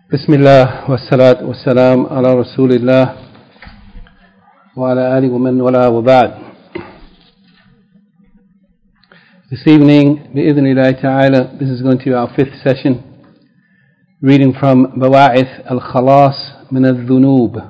بسم الله والصلاة والسلام على رسول الله وعلى آله ومن والاه وبعد. This evening, بإذن الله تعالى, this is going to be our fifth session, reading from بواعث الخلاص من الذنوب,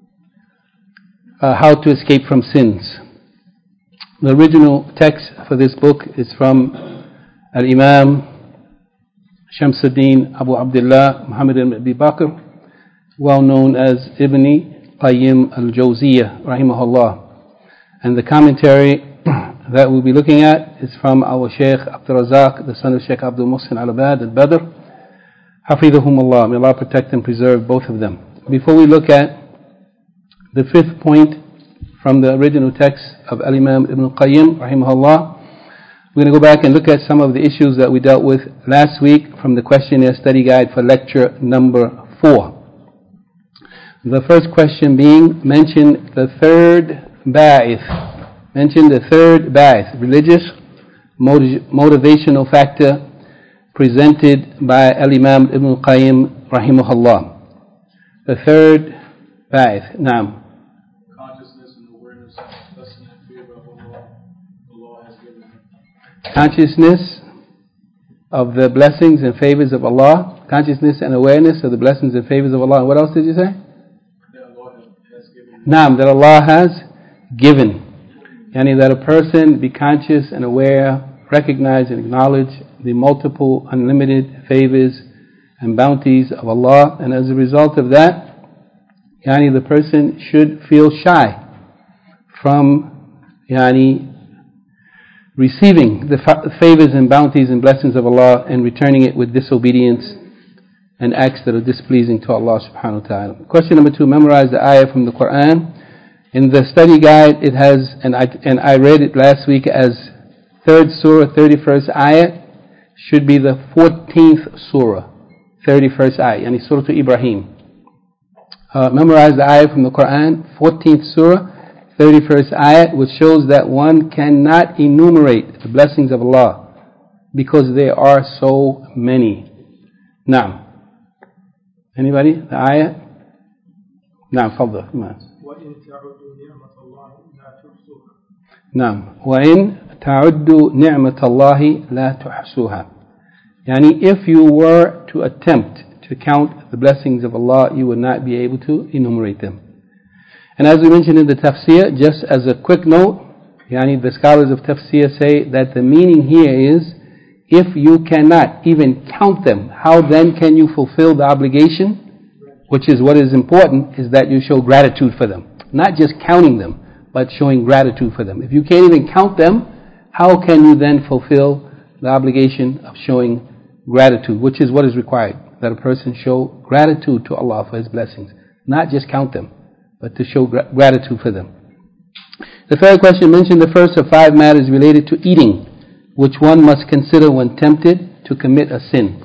how to escape from sins. The original text for this book is from Al-Imam Shamsuddin Abu Abdullah Muhammad ibn Abi Bakr, well known as Ibn Qayyim al-Jawziyah rahimahullah. And the commentary that we'll be looking at is from our Shaykh Abdul Razak, the son of Shaykh Abdul Muhsin al-Abad al-Badr, Hafidhahumullah. May Allah protect and preserve both of them. Before we look at the fifth point from the original text of Al-Imam Ibn Qayyim rahimahullah, we're going to go back and look at some of the issues that we dealt with last week from the questionnaire study guide for lecture number 4. The first question being, mention the third ba'ith. Mention the third ba'ith, religious motivational factor presented by Al-Imam Ibn Qayyim rahimahullah. The third ba'ith. Naam. Consciousness of the blessings and favors of Allah. Consciousness and awareness of the blessings and favors of Allah. And what else did you say? That Allah has given. Naam, that Allah has given. Yani that a person be conscious and aware, recognize and acknowledge the multiple unlimited favors and bounties of Allah. And as a result of that, yani the person should feel shy from receiving the favors and bounties and blessings of Allah and returning it with disobedience and acts that are displeasing to Allah subhanahu wa ta'ala. Question number 2, memorize the ayah from the Quran. In the study guide it has, and I read it last week as 3rd surah, 31st ayah, should be the 14th surah, 31st ayah, yani Surah Ibrahim. Memorize the ayah from the Quran, 14th surah, 31st ayat, which shows that one cannot enumerate the blessings of Allah because there are so many. Now, anybody? The ayat? Now, فضل. نعم. وإن تعدوا نعمة الله لا تحصوها. Yani, if you were to attempt to count the blessings of Allah, you would not be able to enumerate them. And as we mentioned in the tafsir, just as a quick note, the scholars of tafsir say that the meaning here is, if you cannot even count them, how then can you fulfill the obligation? Which is what is important, is that you show gratitude for them. Not just counting them, but showing gratitude for them. If you can't even count them, how can you then fulfill the obligation of showing gratitude? Which is what is required, that a person show gratitude to Allah for His blessings. Not just count them, but to show gratitude for them. The third question, mentioned the first of 5 matters related to eating, which one must consider when tempted to commit a sin.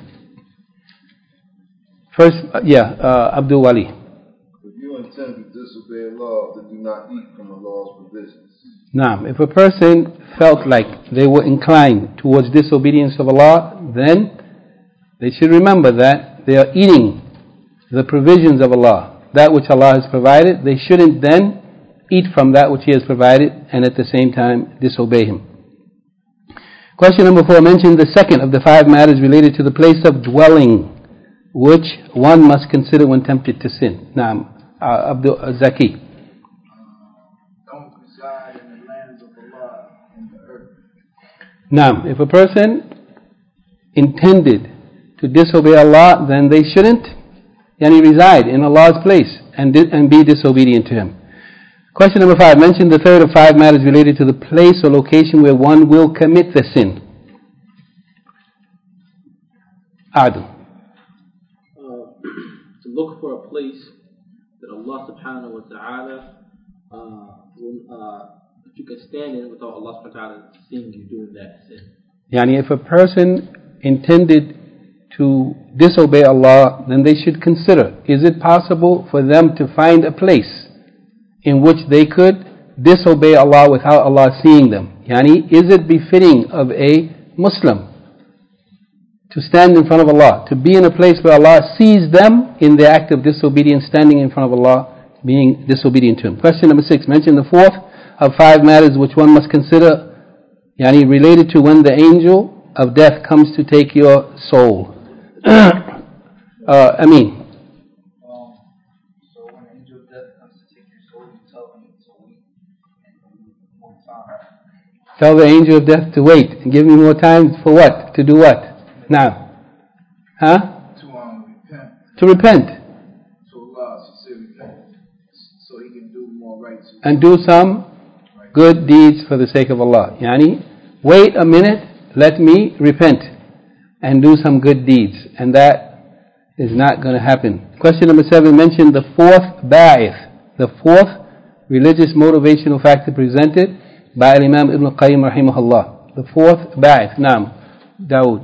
First, Abdul Wali. If you intend to disobey Allah, then do not eat from Allah's provisions. Now, if a person felt like they were inclined towards disobedience of Allah, then they should remember that they are eating the provisions of Allah. That which Allah has provided, they shouldn't then eat from that which He has provided and at the same time disobey Him. Question number 4, mentioned the second of the 5 matters related to the place of dwelling, which one must consider when tempted to sin. Naam, Abdul Zaki. Don't reside in the lands of Allah and the earth. Naam, if a person intended to disobey Allah, then they shouldn't reside in Allah's place and be disobedient to Him. Question number 5, mention the third of 5 matters related to the place or location where one will commit the sin. Adu. To look for a place that Allah subhanahu wa ta'ala that you can stand in without Allah subhanahu wa ta'ala seeing you doing that sin. If a person intended to disobey Allah, then they should consider, is it possible for them to find a place in which they could disobey Allah without Allah seeing them? Is it befitting of a Muslim to stand in front of Allah, to be in a place where Allah sees them in their act of disobedience, standing in front of Allah, being disobedient to Him. Question number 6. Mention the fourth of 5 matters which one must consider, related to when the angel of death comes to take your soul. Ameen. So when the angel of death comes to take your soul, you tell him to wait and more time. Tell the angel of death to wait and give me more time for what? To do what? Now. Huh? To repent. To repent. To Allah, to say repent. So He can do more rights. And do some good deeds for the sake of Allah. Wait a minute, let me repent and do some good deeds. And that is not going to happen. Question number 7, mention the fourth ba'ith, the fourth religious motivational factor presented by Imam Ibn Qayyim rahimahullah. The fourth ba'ith. Naam, Dawood.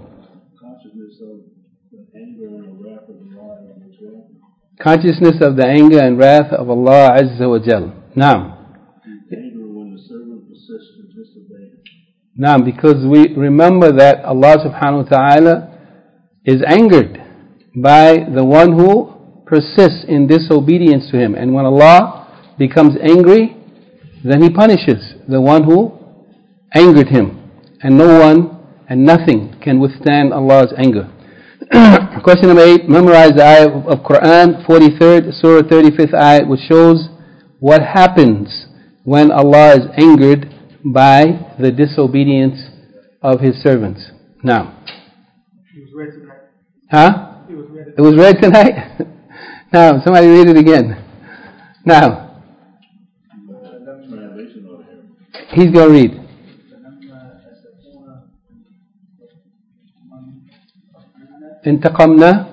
Consciousness of the anger and wrath of Allah Azza wa Jal. Naam. Naam, because we remember that Allah subhanahu wa ta'ala is angered by the one who persists in disobedience to Him. And when Allah becomes angry, then He punishes the one who angered Him. And no one and nothing can withstand Allah's anger. Question number 8, memorize the ayah of Quran, 43rd, Surah 35th ayah, which shows what happens when Allah is angered by the disobedience of His servants. Now. It was read tonight. Huh? It was read tonight? Now, somebody read it again. Now. He's going to read. انتقمنا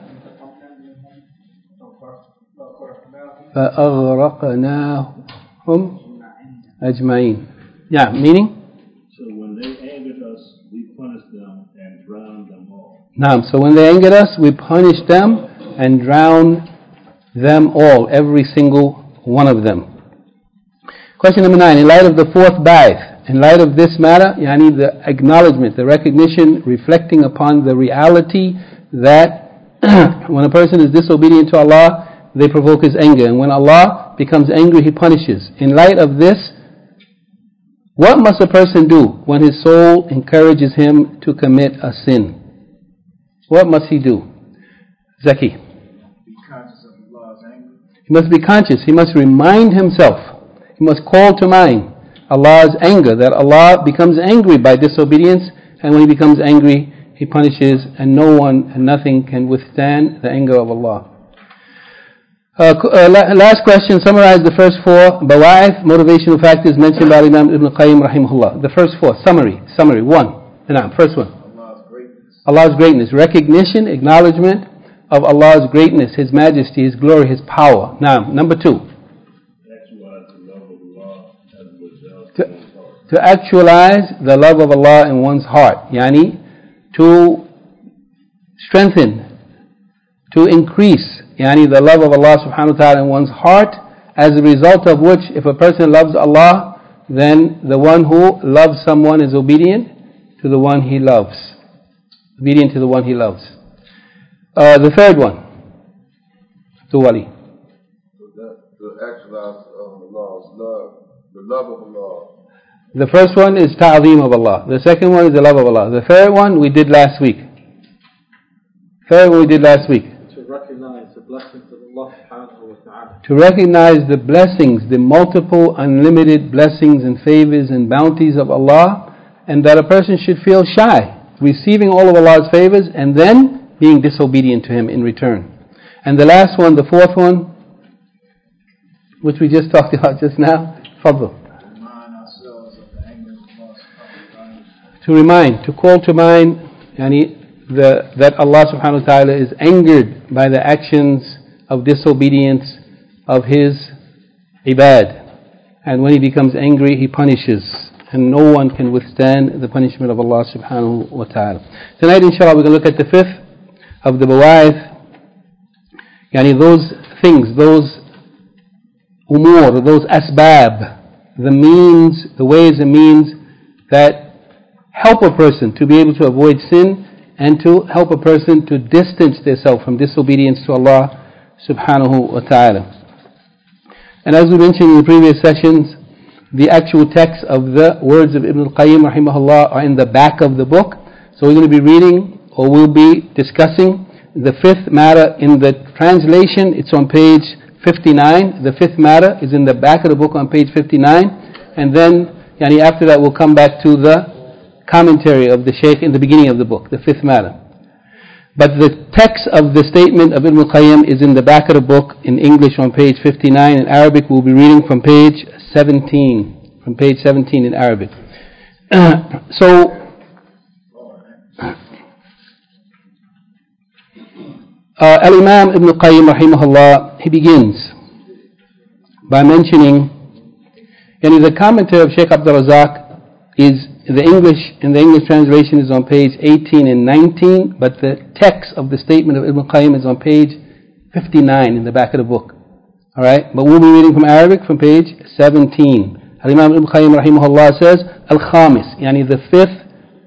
فأغرقناهم أجمعين. Yeah, meaning? So when they angered us, we punished them and drowned them all. Naam, so when they angered us, we punished them and drowned them all, every single one of them. Question number 9, in light of the fourth ba'ith, in light of this matter, the acknowledgement, the recognition, reflecting upon the reality that when a person is disobedient to Allah, they provoke His anger. And when Allah becomes angry, He punishes. In light of this, what must a person do when his soul encourages him to commit a sin? What must he do? Zaki. Be conscious of Allah's anger. He must be conscious. He must remind himself. He must call to mind Allah's anger, that Allah becomes angry by disobedience, and when He becomes angry, He punishes, and no one and nothing can withstand the anger of Allah. Last question, summarize the first 4 bawa'ith, motivational factors mentioned by Imam Ibn Qayyim rahimahullah. The first 4, summary. 1. First one. Allah's greatness. Recognition, acknowledgement of Allah's greatness, His majesty, His glory, His power. Now, number 2. To actualize the love of Allah in one's heart. To strengthen, to increase the love of Allah subhanahu wa ta'ala in one's heart, as a result of which, if a person loves Allah, then the one who loves someone is obedient to the one he loves. Obedient to the one he loves. The third one, to Wali. To actualize Allah's love, the love of Allah. The first one is ta'zeem of Allah. The second one is the love of Allah. The third one we did last week. To recognize the blessings of Allah subhanahu wa ta'ala. To recognize the blessings, the multiple unlimited blessings and favors and bounties of Allah, and that a person should feel shy, receiving all of Allah's favors and then being disobedient to Him in return. And the last one, the fourth one, which we just talked about just now, Fadl. To remind, to call to mind that Allah subhanahu wa ta'ala is angered by the actions of disobedience of His ibad. And when He becomes angry, He punishes. And no one can withstand the punishment of Allah subhanahu wa ta'ala. Tonight, inshallah, we're going to look at the fifth of the bawa'ith. Those things, those umur, those asbab, the means, the ways and means that help a person to be able to avoid sin and to help a person to distance themselves from disobedience to Allah subhanahu wa ta'ala. And as we mentioned in the previous sessions, the actual text of the words of Ibn al-Qayyim rahimahullah are in the back of the book. So we're going to be reading, or we'll be discussing the fifth matter in the translation. It's on page 59. The fifth matter is in the back of the book on page 59. And then, after that, we'll come back to the commentary of the Shaykh in the beginning of the book, the fifth matter. But the text of the statement of Ibn al-Qayyim is in the back of the book in English on page 59. In Arabic, we'll be reading from page 17. From page 17 in Arabic. Al-Imam Ibn al-Qayyim rahimahullah, he begins by mentioning, the commentary of Shaykh Abdul Razak is in the English translation is on page 18 and 19, but the text of the statement of Ibn Qayyim is on page 59 in the back of the book. Alright, but we'll be reading from Arabic from page 17. Al-Imam Ibn Qayyim rahimahullah says, Al-Khamis, the fifth,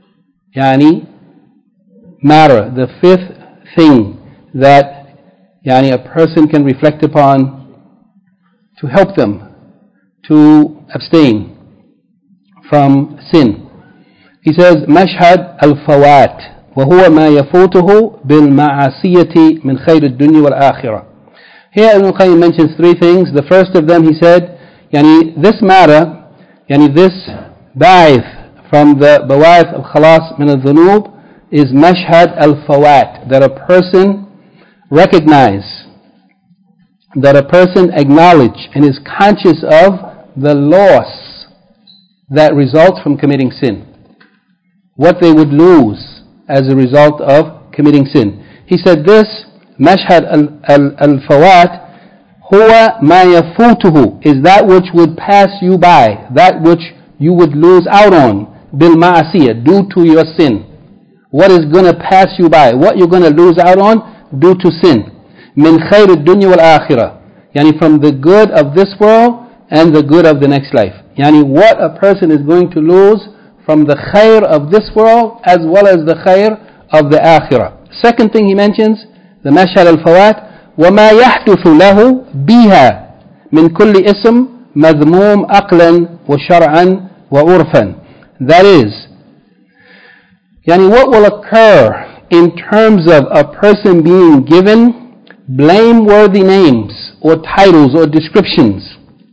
matter, the fifth thing that, a person can reflect upon to help them to abstain from sin. He says, مشهد الفوات وهو ما يفوته بالمعصية من خير الدنيا والآخرة. Here Ibn Qayyim mentions three things. The first of them, he said, this matter, this ba'ith from the bawa'ith of khalas min al-dhunub is mashhad al-fawat, that a person recognize, that a person acknowledge and is conscious of the loss that results from committing sin. What they would lose as a result of committing sin. He said this, mashhad al-fawat, huwa ma yafutuhu, is that which would pass you by, that which you would lose out on, bil ma'asiyah, due to your sin. What is going to pass you by, what you're going to lose out on due to sin. Min khayr ad-dunya wal-akhirah, from the good of this world and the good of the next life. What a person is going to lose from the khair of this world as well as the khair of the akhirah. Second thing he mentions, the mashhad al-fawat, وَمَا يَحْدُثُ لَهُ بِهَا مِنْ كُلِّ إِسْمٍ مَذْمُومٍ أَقْلًا وَشَرْعًا وَعُرْفًا. That is, what will occur in terms of a person being given blameworthy names or titles or descriptions.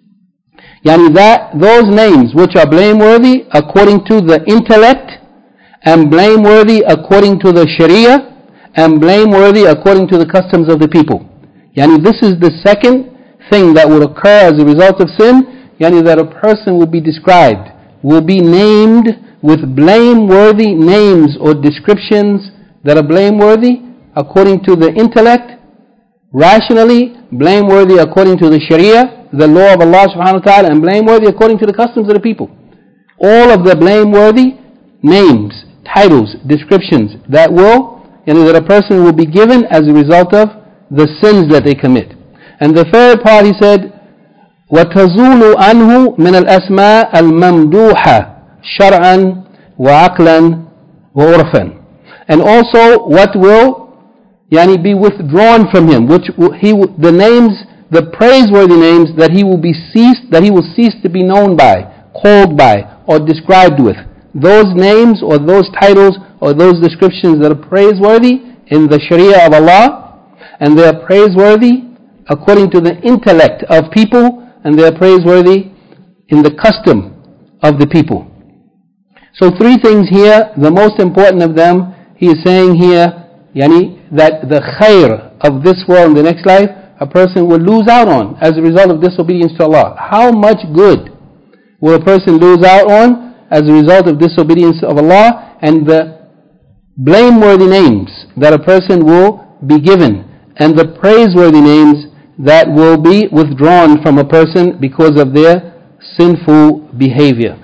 Those names which are blameworthy according to the intellect, and blameworthy according to the sharia, and blameworthy according to the customs of the people. This is the second thing that would occur as a result of sin, that a person will be described, will be named with blameworthy names or descriptions that are blameworthy according to the intellect, rationally, blameworthy according to the sharia, the law of Allah subhanahu wa ta'ala, and blameworthy according to the customs of the people. All of the blameworthy names, titles, descriptions that that a person will be given as a result of the sins that they commit. And the third part, he said, وَتَزُولُ عَنْهُ مِنَ الْأَسْمَاءِ الْمَمْدُوحَةِ شَرْعًا وَعَقْلًا وَعُرْفًا. And also what will be withdrawn from him, which the names, the praiseworthy names that he will cease to be known by, called by, or described with. Those names or those titles or those descriptions that are praiseworthy in the Sharia of Allah, and they are praiseworthy according to the intellect of people, and they are praiseworthy in the custom of the people. So three things here, the most important of them, he is saying here, that the khair of this world and the next life, a person will lose out on as a result of disobedience to Allah. How much good will a person lose out on as a result of disobedience of Allah, and the blameworthy names that a person will be given, and the praiseworthy names that will be withdrawn from a person because of their sinful behavior.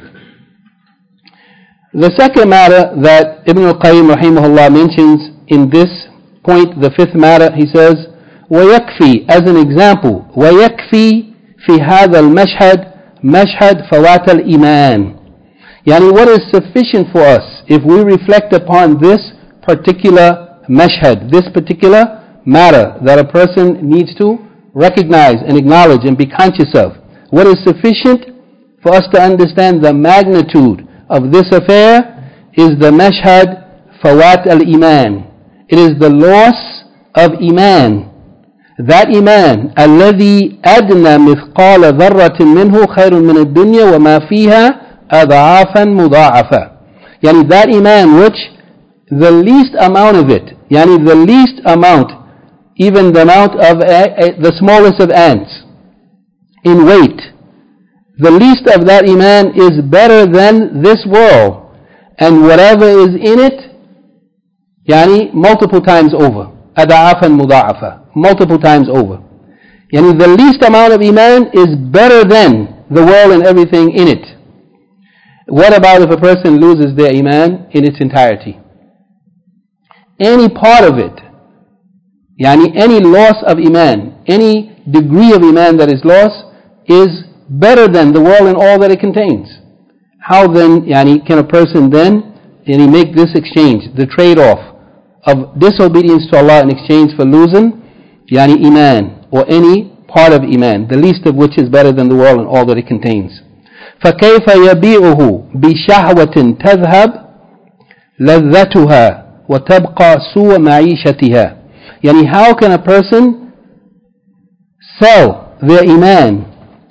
The second matter that Ibn al-Qayyim rahimahullah mentions in this point, the fifth matter, he says, وَيَكْفِي, as an example, وَيَكْفِي فِي هَذَا الْمَشْهَدِ مَشْهَدْ فَوَاتَ الْإِيمَانِ. What is sufficient for us if we reflect upon this particular mashhad, this particular matter that a person needs to recognize and acknowledge and be conscious of. What is sufficient for us to understand the magnitude of this affair is the mashhad fawat al-iman. It is the loss of iman. That iman, الذي أدنى مثقال ذرة منه خير من الدنيا وما فيها أضعافا مضاعفة. Yani that iman which the least amount of it, yani the least amount, even the amount of the smallest of ants in weight, the least of that iman is better than this world and whatever is in it, yani multiple times over. أضعافا مضاعفة, multiple times over. Yani the least amount of iman is better than the world and everything in it. What about if a person loses their iman in its entirety? Any part of it, yani any loss of iman, any degree of iman that is lost is better than the world and all that it contains. How then, yani, can a person then make this exchange, the trade-off of disobedience to Allah in exchange for losing yani iman, or any part of iman, the least of which is better than the world and all that it contains. فكيف يبيعه بشهوة تذهب لذتها وتبقى سوء معيشتها. Yani how can a person sell their iman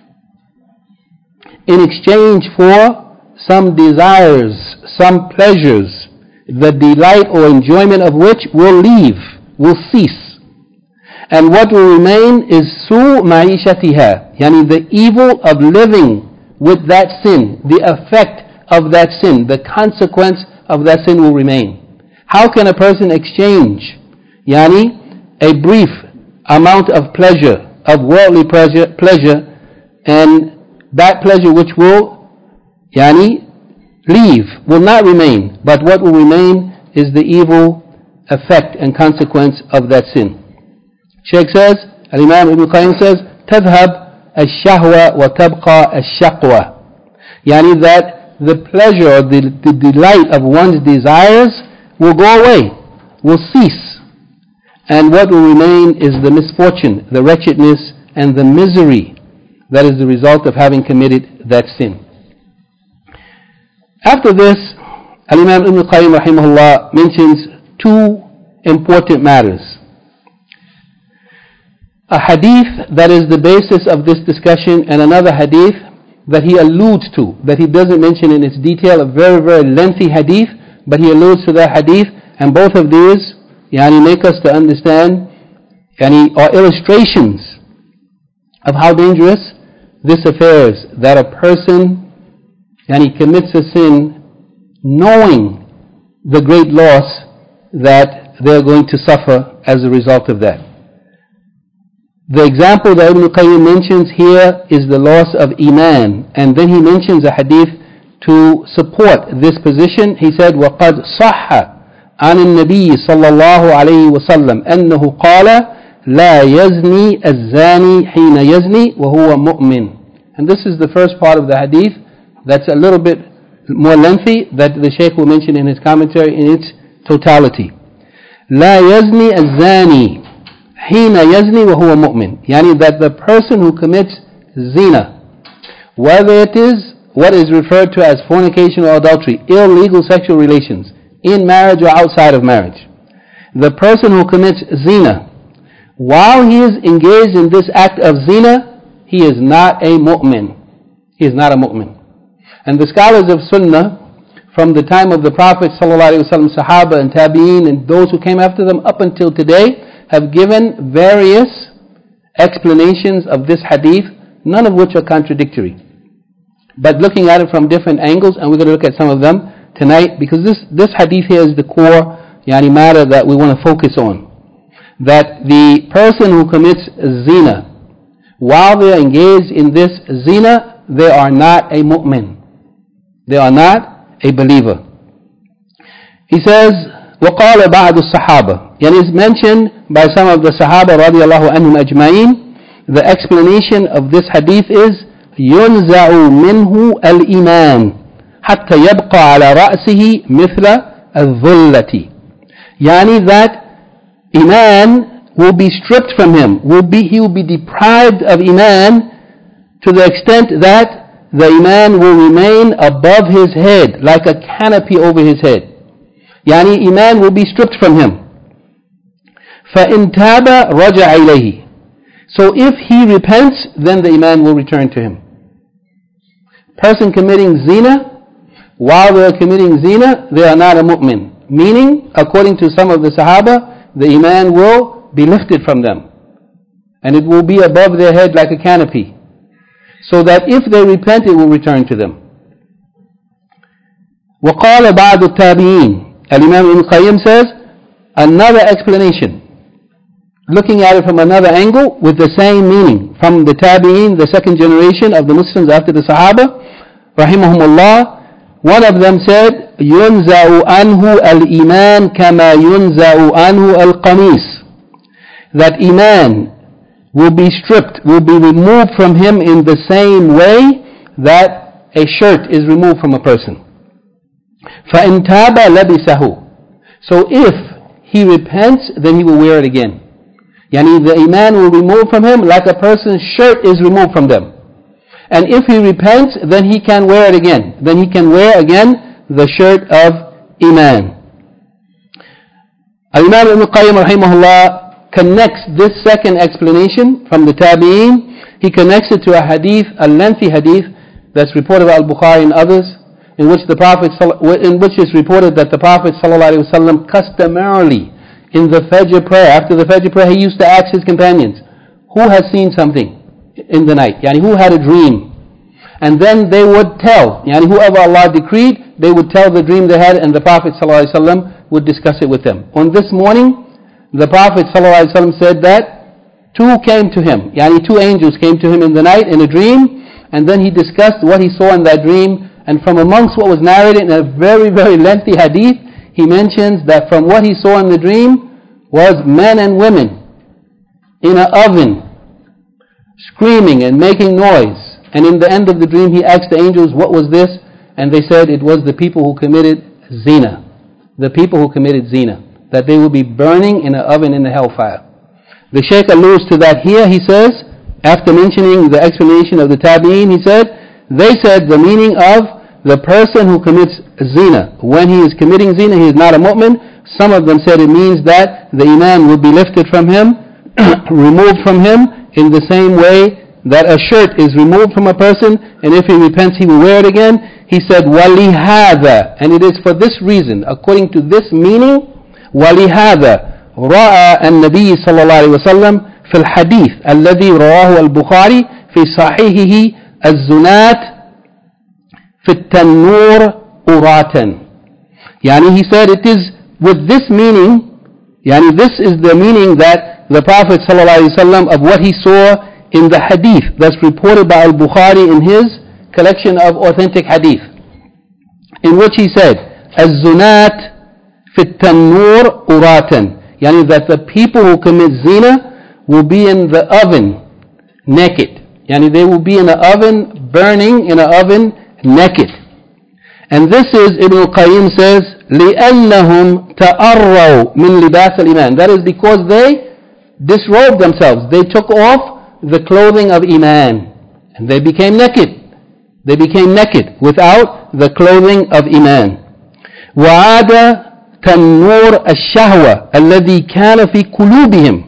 in exchange for some desires, some pleasures, the delight or enjoyment of which will leave, will cease. And what will remain is su ma'ishatiha, yani the evil of living with that sin, the effect of that sin, the consequence of that sin will remain. How can a person exchange, yani a brief amount of pleasure, of worldly pleasure, and that pleasure which will, yani, leave, will not remain, but what will remain is the evil effect and consequence of that sin. Shaykh says, Al-Imam Ibn Qayyim says, تذهب الشهوة وتبقى الشقوة. Yani that the pleasure or the delight of one's desires will go away, will cease. And what will remain is the misfortune, the wretchedness, and the misery that is the result of having committed that sin. After this, Al-Imam Ibn Qayyim rahimahullah mentions two important matters. A hadith that is the basis of this discussion, and another hadith that he alludes to, that he doesn't mention in its detail, a very, very lengthy hadith, but he alludes to that hadith, and both of these make us to understand are illustrations of how dangerous this affair is, that a person commits a sin knowing the great loss that they're going to suffer as a result of that. The example that Ibn Qayyim mentions here is the loss of iman, and then he mentions a hadith to support this position. He said, وَقَدْ صَحَّ عن النبي صلى الله عليه وسلم أنه قال لا يزني الزاني حين يزني وهو مؤمن. And this is the first part of the hadith that's a little bit more lengthy, that the Shaykh will mention in his commentary in its totality. لا يزني الزاني حين يزني وهو مؤمن. Yani that the person who commits zina, whether it is what is referred to as fornication or adultery, illegal sexual relations, in marriage or outside of marriage, the person who commits zina, while he is engaged in this act of zina, he is not a mu'min. He is not a mu'min. And the scholars of Sunnah, from the time of the Prophet ﷺ, Sahaba and Tabi'een, and those who came after them up until today, have given various explanations of this hadith, none of which are contradictory. But looking at it from different angles, and we're going to look at some of them tonight, because this hadith here is the core matter that we want to focus on. That the person who commits zina, while they are engaged in this zina, they are not a mu'min. They are not a believer. He says, وَقَالَ بَعْدُ الصَّحَابَةِ, and is mentioned by some of the Sahaba radiallahu anhum ajma'in. The explanation of this hadith is يُنْزَعُ مِنْهُ الْإِيمَانِ حَتَّى يَبْقَى عَلَى رَأْسِهِ مِثْلَ الظُّلَّةِ. Yani that Iman will be stripped from him. He will be deprived of Iman to the extent that the Iman will remain above his head, like a canopy over his head. Yani Iman will be stripped from him. فَإِن تَابَ رَجَعَ إِلَيْهِ. So if he repents, then the Iman will return to him. Person committing zina, while they are committing zina, they are not a mu'min. Meaning, according to some of the Sahaba, the Iman will be lifted from them. And it will be above their head like a canopy. So that if they repent, it will return to them. وَقَالَ بَعْدُ التَّابِعِينَ. Al-Imam Ibn Qayyim says, another explanation, looking at it from another angle with the same meaning, from the Tabi'een, the second generation of the Muslims after the Sahaba, rahimahumullah. One of them said, يُنْزَعُ عَنْهُ الْإِيمَانِ كَمَا يُنْزَعُ عَنْهُ الْقَمِيصِ. That Iman will be stripped, will be removed from him in the same way that a shirt is removed from a person. فَإِن تَابَ لَبِسَهُ. So if he repents, then he will wear it again. Yani the Iman will be removed from him like a person's shirt is removed from them. And if he repents, then he can wear it again. Then he can wear again the shirt of Iman. Al-Imam Ibn Qayyim rahimahullah connects this second explanation from the Tabi'een. He connects it to a hadith, a lengthy hadith that's reported by Al-Bukhari and others, in which it's reported that the Prophet ﷺ customarily in the Fajr prayer, after the Fajr prayer, he used to ask his companions, who has seen something in the night? Yani who had a dream? And then they would tell, yani whoever Allah decreed, they would tell the dream they had, and the Prophet ﷺ would discuss it with them. On this morning, the Prophet ﷺ said that two came to him, yani two angels came to him in the night in a dream, and then he discussed what he saw in that dream. And from amongst what was narrated in a very, very lengthy hadith, he mentions that from what he saw in the dream was men and women in an oven, screaming and making noise. And in the end of the dream, he asked the angels, what was this? And they said it was the people who committed zina. The people who committed zina. That they will be burning in an oven in the hellfire. The Shaykh alludes to that here. He says, after mentioning the explanation of the Tabi'een, he said, they said the meaning of the person who commits zina. When he is committing zina, he is not a mu'min. Some of them said it means that the Iman will be lifted from him, removed from him, in the same way that a shirt is removed from a person, and if he repents, he will wear it again. He said, وَلِهَذَا. And it is for this reason, according to this meaning, وَلِهَذَا رَأَى النَّبِيِّ صلى الله عليه وسلم في الحديث الذي رواه البخاري في صحيحه الزُّنَاتِ في التنور أراتا. Yani he said it is with this meaning, yani this is the meaning that the Prophet ﷺ of what he saw in the hadith that's reported by Al-Bukhari in his collection of authentic hadith, in which he said, الزُّنَاتِ في التنور أراتا. Yani that the people who commit zina will be in the oven naked. Yani they will be in an oven, burning in an oven naked. And this is, Ibn al-Qayyim says, لِأَنَّهُمْ تَأَرَّوْا مِنْ لِبَاسِ الْإِيمَانِ. That is because they disrobed themselves. They took off the clothing of Iman. And they became naked. They became naked without the clothing of Iman. وَعَادَ تَنُّورَ الشَّهْوَةِ الَّذِي كَانَ فِي قُلُوبِهِمْ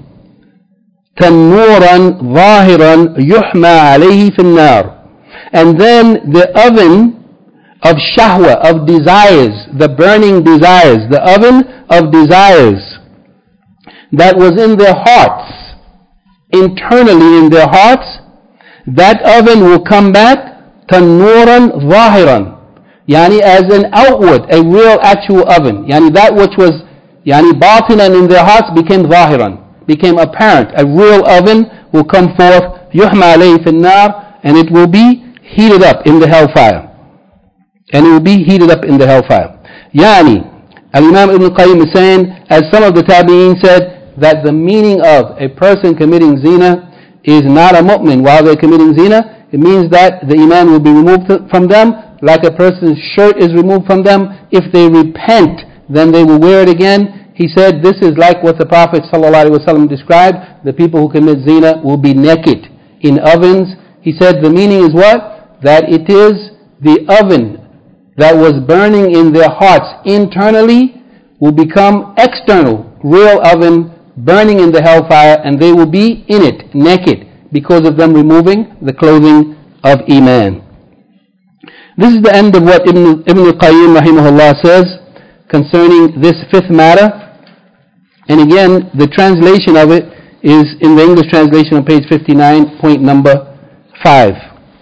تَنُّورًا ظَاهِرًا يُحْمَى عَلَيْهِ فِي النَّارِ. And then the oven of shahwa, of desires, the burning desires, the oven of desires that was in their hearts, internally in their hearts, that oven will come back tanuran zahiran, yani as an outward, a real actual oven. Yani that which was yani batinan in their hearts became zahiran, became apparent. A real oven will come forth, yuhma alayhi fi an-nar, and it will be heated up in the hellfire. And it will be heated up in the hellfire. Yani, Al-Imam Ibn Qayyim is saying, as some of the Tabi'een said, that the meaning of a person committing zina is not a mu'min while they're committing zina. It means that the Iman will be removed from them, like a person's shirt is removed from them. If they repent, then they will wear it again. he said this is like what the Prophet ﷺ described. The people who commit zina will be naked in ovens. He said the meaning is what? That it is the oven that was burning in their hearts internally will become external, real oven burning in the hellfire, and they will be in it naked because of them removing the clothing of Iman. This is the end of what Ibn al-Qayyim rahimahullah says concerning this fifth matter. And again, the translation of it is in the English translation on page 59, point number 5.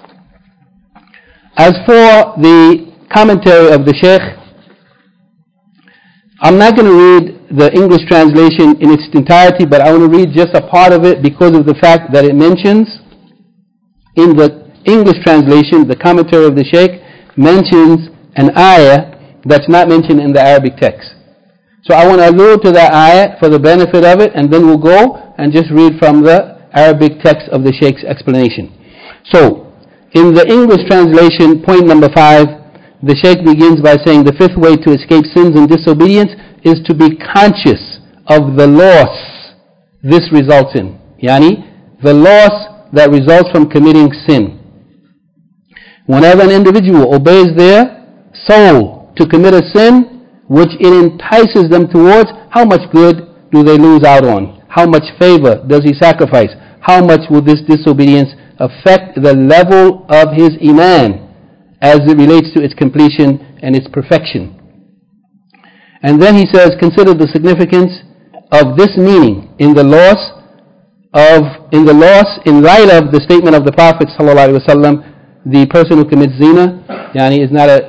As for the commentary of the Shaykh, I'm not going to read the English translation in its entirety, but I want to read just a part of it because of the fact that it mentions in the English translation, the commentary of the Shaykh mentions an ayah that's not mentioned in the Arabic text. So I want to allude to that ayah for the benefit of it, and then we'll go and just read from the Arabic text of the Shaykh's explanation. So, in the English translation, point number 5, the Shaykh begins by saying the fifth way to escape sins and disobedience is to be conscious of the loss this results in. Yani, the loss that results from committing sin. Whenever an individual obeys their soul to commit a sin, which it entices them towards, how much good do they lose out on? How much favor does he sacrifice? How much will this disobedience affect the level of his Iman as it relates to its completion and its perfection? And then he says, consider the significance of this meaning in the loss in light of the statement of the Prophet ﷺ, the person who commits zina, yani is not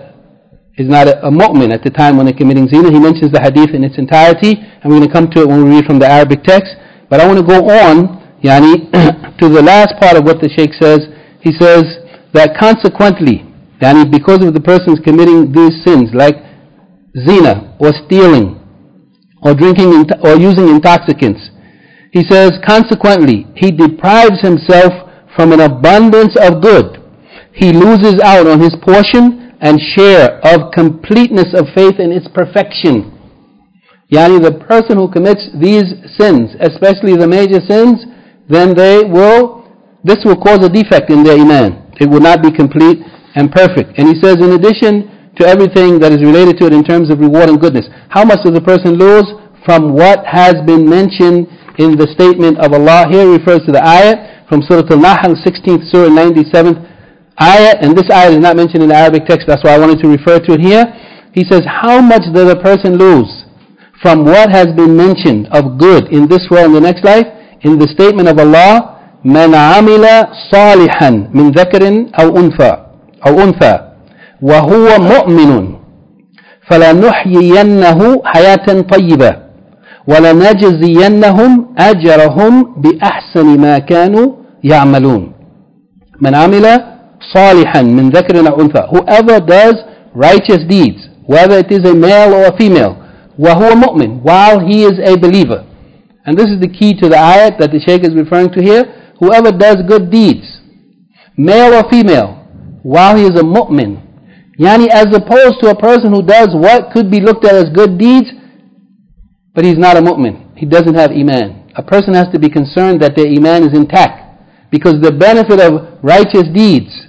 a mu'min at the time when they're committing zina. He mentions the hadith in its entirety, and we're going to come to it when we read from the Arabic text. But I want to go on, to the last part of what the Shaykh says. He says that consequently, because of the person's committing these sins, like zina, or stealing, or drinking, or using intoxicants, he says, consequently, he deprives himself from an abundance of good. He loses out on his portion and share of completeness of faith in its perfection. The person who commits these sins, especially the major sins, then this will cause a defect in their Iman. It will not be complete and perfect. And he says, in addition to everything that is related to it in terms of reward and goodness, how much does the person lose from what has been mentioned in the statement of Allah? Here refers to the ayat from Surah Al-Nahl, 16th Surah, 97th ayat, and this ayat is not mentioned in the Arabic text, that's why I wanted to refer to it here. He says, how much does a person lose from what has been mentioned of good in this world and the next life? In the statement of Allah, مَنْ عَمِلَ صَالِحًا مِنْ ذَكَرٍ أَوْ أُنْثَى وَهُوَ مُؤْمِنٌ فَلَنُحْيِيَنَّهُ حَيَاةً طَيِّبَةً وَلَنَجْزِيَنَّهُمْ أَجْرَهُمْ بِأَحْسَنِ مَا كَانُوا يَعْمَلُونَ. مَنْ عَمِلَ صالحا من ذكر أو أنثى, whoever does righteous deeds, whether it is a male or a female, وهو مؤمن, while he is a believer. And this is the key to the ayat that the Shaykh is referring to here. Whoever does good deeds, male or female, while he is a mu'min, as opposed to a person who does what could be looked at as good deeds, but he's not a mu'min, he doesn't have Iman. A person has to be concerned that their Iman is intact, because the benefit of righteous deeds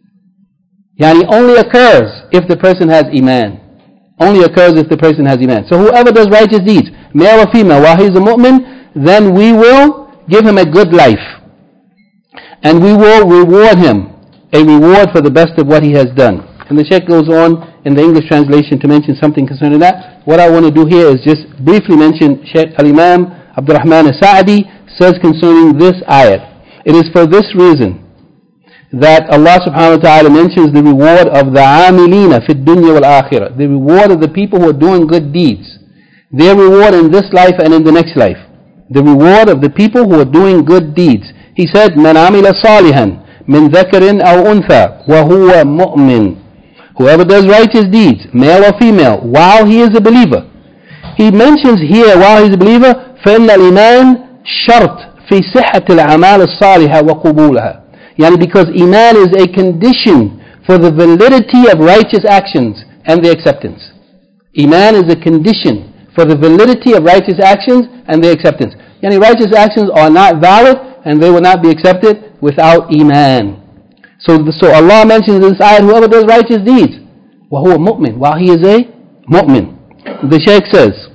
only occurs if the person has Iman. Only occurs if the person has Iman. So whoever does righteous deeds, male or female, while he is a mu'min, then we will give him a good life. And we will reward him a reward for the best of what he has done. And the Shaykh goes on in the English translation to mention something concerning that. What I want to do here is just briefly mention Shaykh Al-Imam Abdurrahman As-Sa'di says concerning this ayat. It is for this reason that Allah subhanahu wa ta'ala mentions the reward of the amilina fi dunya wal akhirah, the reward of the people who are doing good deeds, their reward in this life and in the next life, the reward of the people who are doing good deeds. He said, man amila salihan min dhakarin aw untha wa huwa mu'min, whoever does righteous deeds, male or female, while he is a believer. He mentions here while he is a believer, فإن الإيمان شرط في صحة الأعمال الصالحة وقبولها. Because Iman is a condition for the validity of righteous actions and the acceptance. Iman is a condition for the validity of righteous actions and their acceptance. Yani righteous actions are not valid and they will not be accepted without Iman. So Allah mentions in this ayat, whoever does righteous deeds, وَهُوَ مُؤْمِن, while he is a mu'min. The Shaykh says,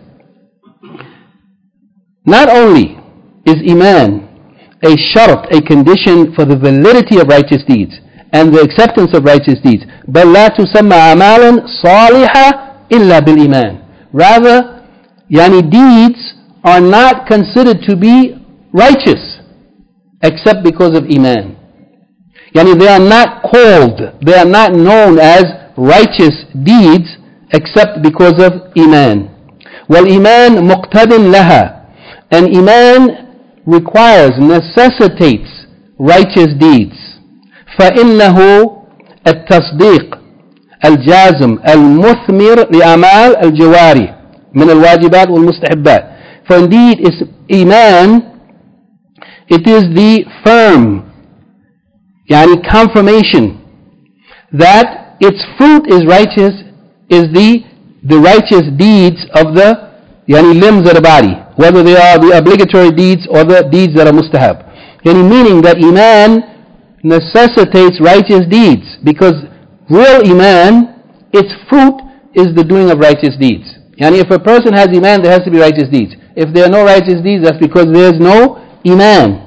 not only is Iman a shart, a condition for the validity of righteous deeds and the acceptance of righteous deeds, بَلْ لَا تُسَمَّى أَعْمَالًا صَالِحًا إِلَّا بِالْإِيمَانِ. Rather, deeds are not considered to be righteous except because of Iman. They are not called, they are not known as righteous deeds except because of Iman. وَالْإِيمَانِ مُقْتَدٍ لَهَا. And Iman requires, necessitates righteous deeds. فَإِنَّهُ التصديق الجازم المثمر لأعمال الجوارح من الواجبات والمستحبات. For indeed, Iman, it is the firm, confirmation that its fruit is righteous, is the righteous deeds of the limbs of the body, whether they are the obligatory deeds or the deeds that are mustahab. Meaning that Iman necessitates righteous deeds, because real Iman, its fruit is the doing of righteous deeds. If a person has Iman, there has to be righteous deeds. If there are no righteous deeds, that's because there is no Iman.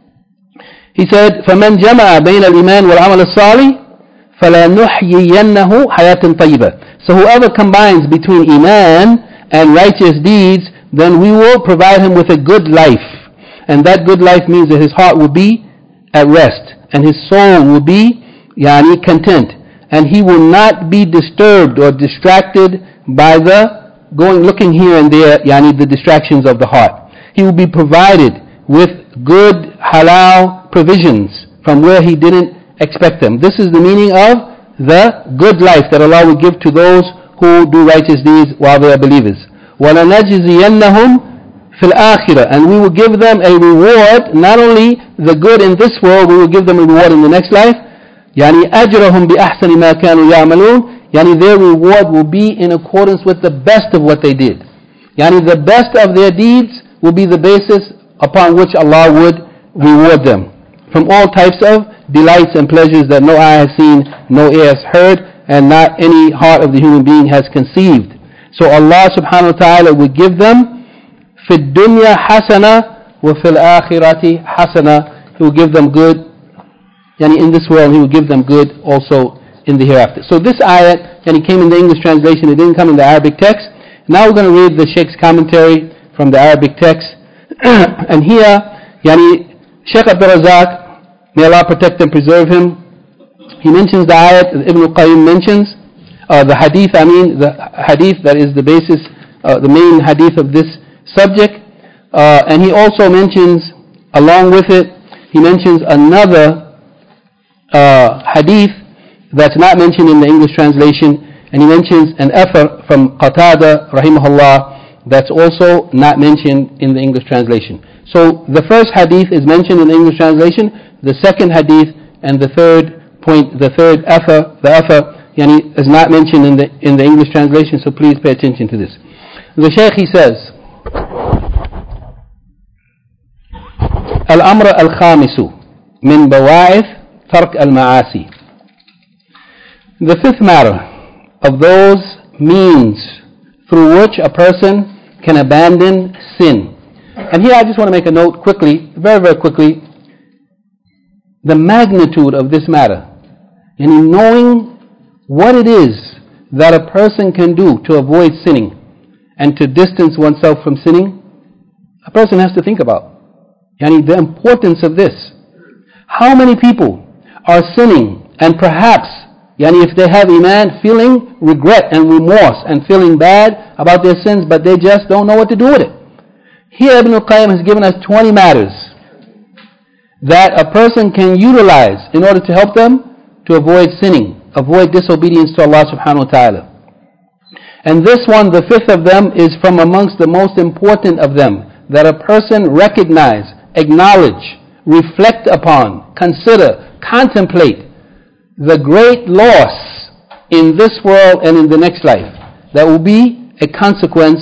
He said, فَمَنْ جَمَعَ بَيْنَ الْإِيمَانِ وَالْعَمَلِ الصَّالِحِ فَلَنُحْيِيَنَّهُ حَيَاةً طَيِّبَةً. So whoever combines between Iman and righteous deeds, then we will provide him with a good life. And that good life means that his heart will be at rest, and his soul will be content, and he will not be disturbed or distracted by the looking here and there, the distractions of the heart. He will be provided with good halal provisions from where he didn't expect them. This is the meaning of the good life that Allah will give to those who do righteous deeds while they are believers. وَلَنَجْزِيَنَّهُمْ فِي الْآخِرَةِ. And we will give them a reward, not only the good in this world, we will give them a reward in the next life. أَجْرَهُمْ بِأَحْسَنِ مَا كَانُوا يَعْمَلُونَ. Their reward will be in accordance with the best of what they did. The best of their deeds will be the basis upon which Allah would reward them, from all types of delights and pleasures that no eye has seen, no ear has heard, and not any heart of the human being has conceived. So Allah subhanahu wa ta'ala will give them فِي الدُّنْيَا حَسَنَةً وَفِي الْآخِرَةِ حَسَنَةً. He will give them good, in this world, He will give them good also in the hereafter. So this ayat, came in the English translation, it didn't come in the Arabic text. Now we're going to read the Shaykh's commentary from the Arabic text. And here, Shaykh Abdul Razak, may Allah protect and preserve him, he mentions the ayat, Ibn al-Qayyim mentions, the hadith that is the basis, the main hadith of this subject. And he also mentions, along with it, he mentions another hadith that's not mentioned in the English translation, and he mentions an athar from Qatada rahimahullah that's also not mentioned in the English translation. So the first hadith is mentioned in the English translation, the second hadith and the third point, the third athar, is not mentioned in the English translation, so please pay attention to this. The Shaykh, he says, Al-Amr al-Khamisu min bawa'ith tark al-ma'asi. The fifth matter of those means through which a person can abandon sin. And here I just want to make a note quickly, very, very quickly, the magnitude of this matter. And in knowing what it is that a person can do to avoid sinning and to distance oneself from sinning, a person has to think about. The importance of this. How many people are sinning and perhaps, if they have Iman, feeling regret and remorse and feeling bad about their sins, but they just don't know what to do with it. Here Ibn al-Qayyim has given us 20 matters that a person can utilize in order to help them to avoid sinning, avoid disobedience to Allah subhanahu wa ta'ala. And this one, the fifth of them, is from amongst the most important of them, that a person recognize, acknowledge, reflect upon, consider, contemplate the great loss in this world and in the next life that will be a consequence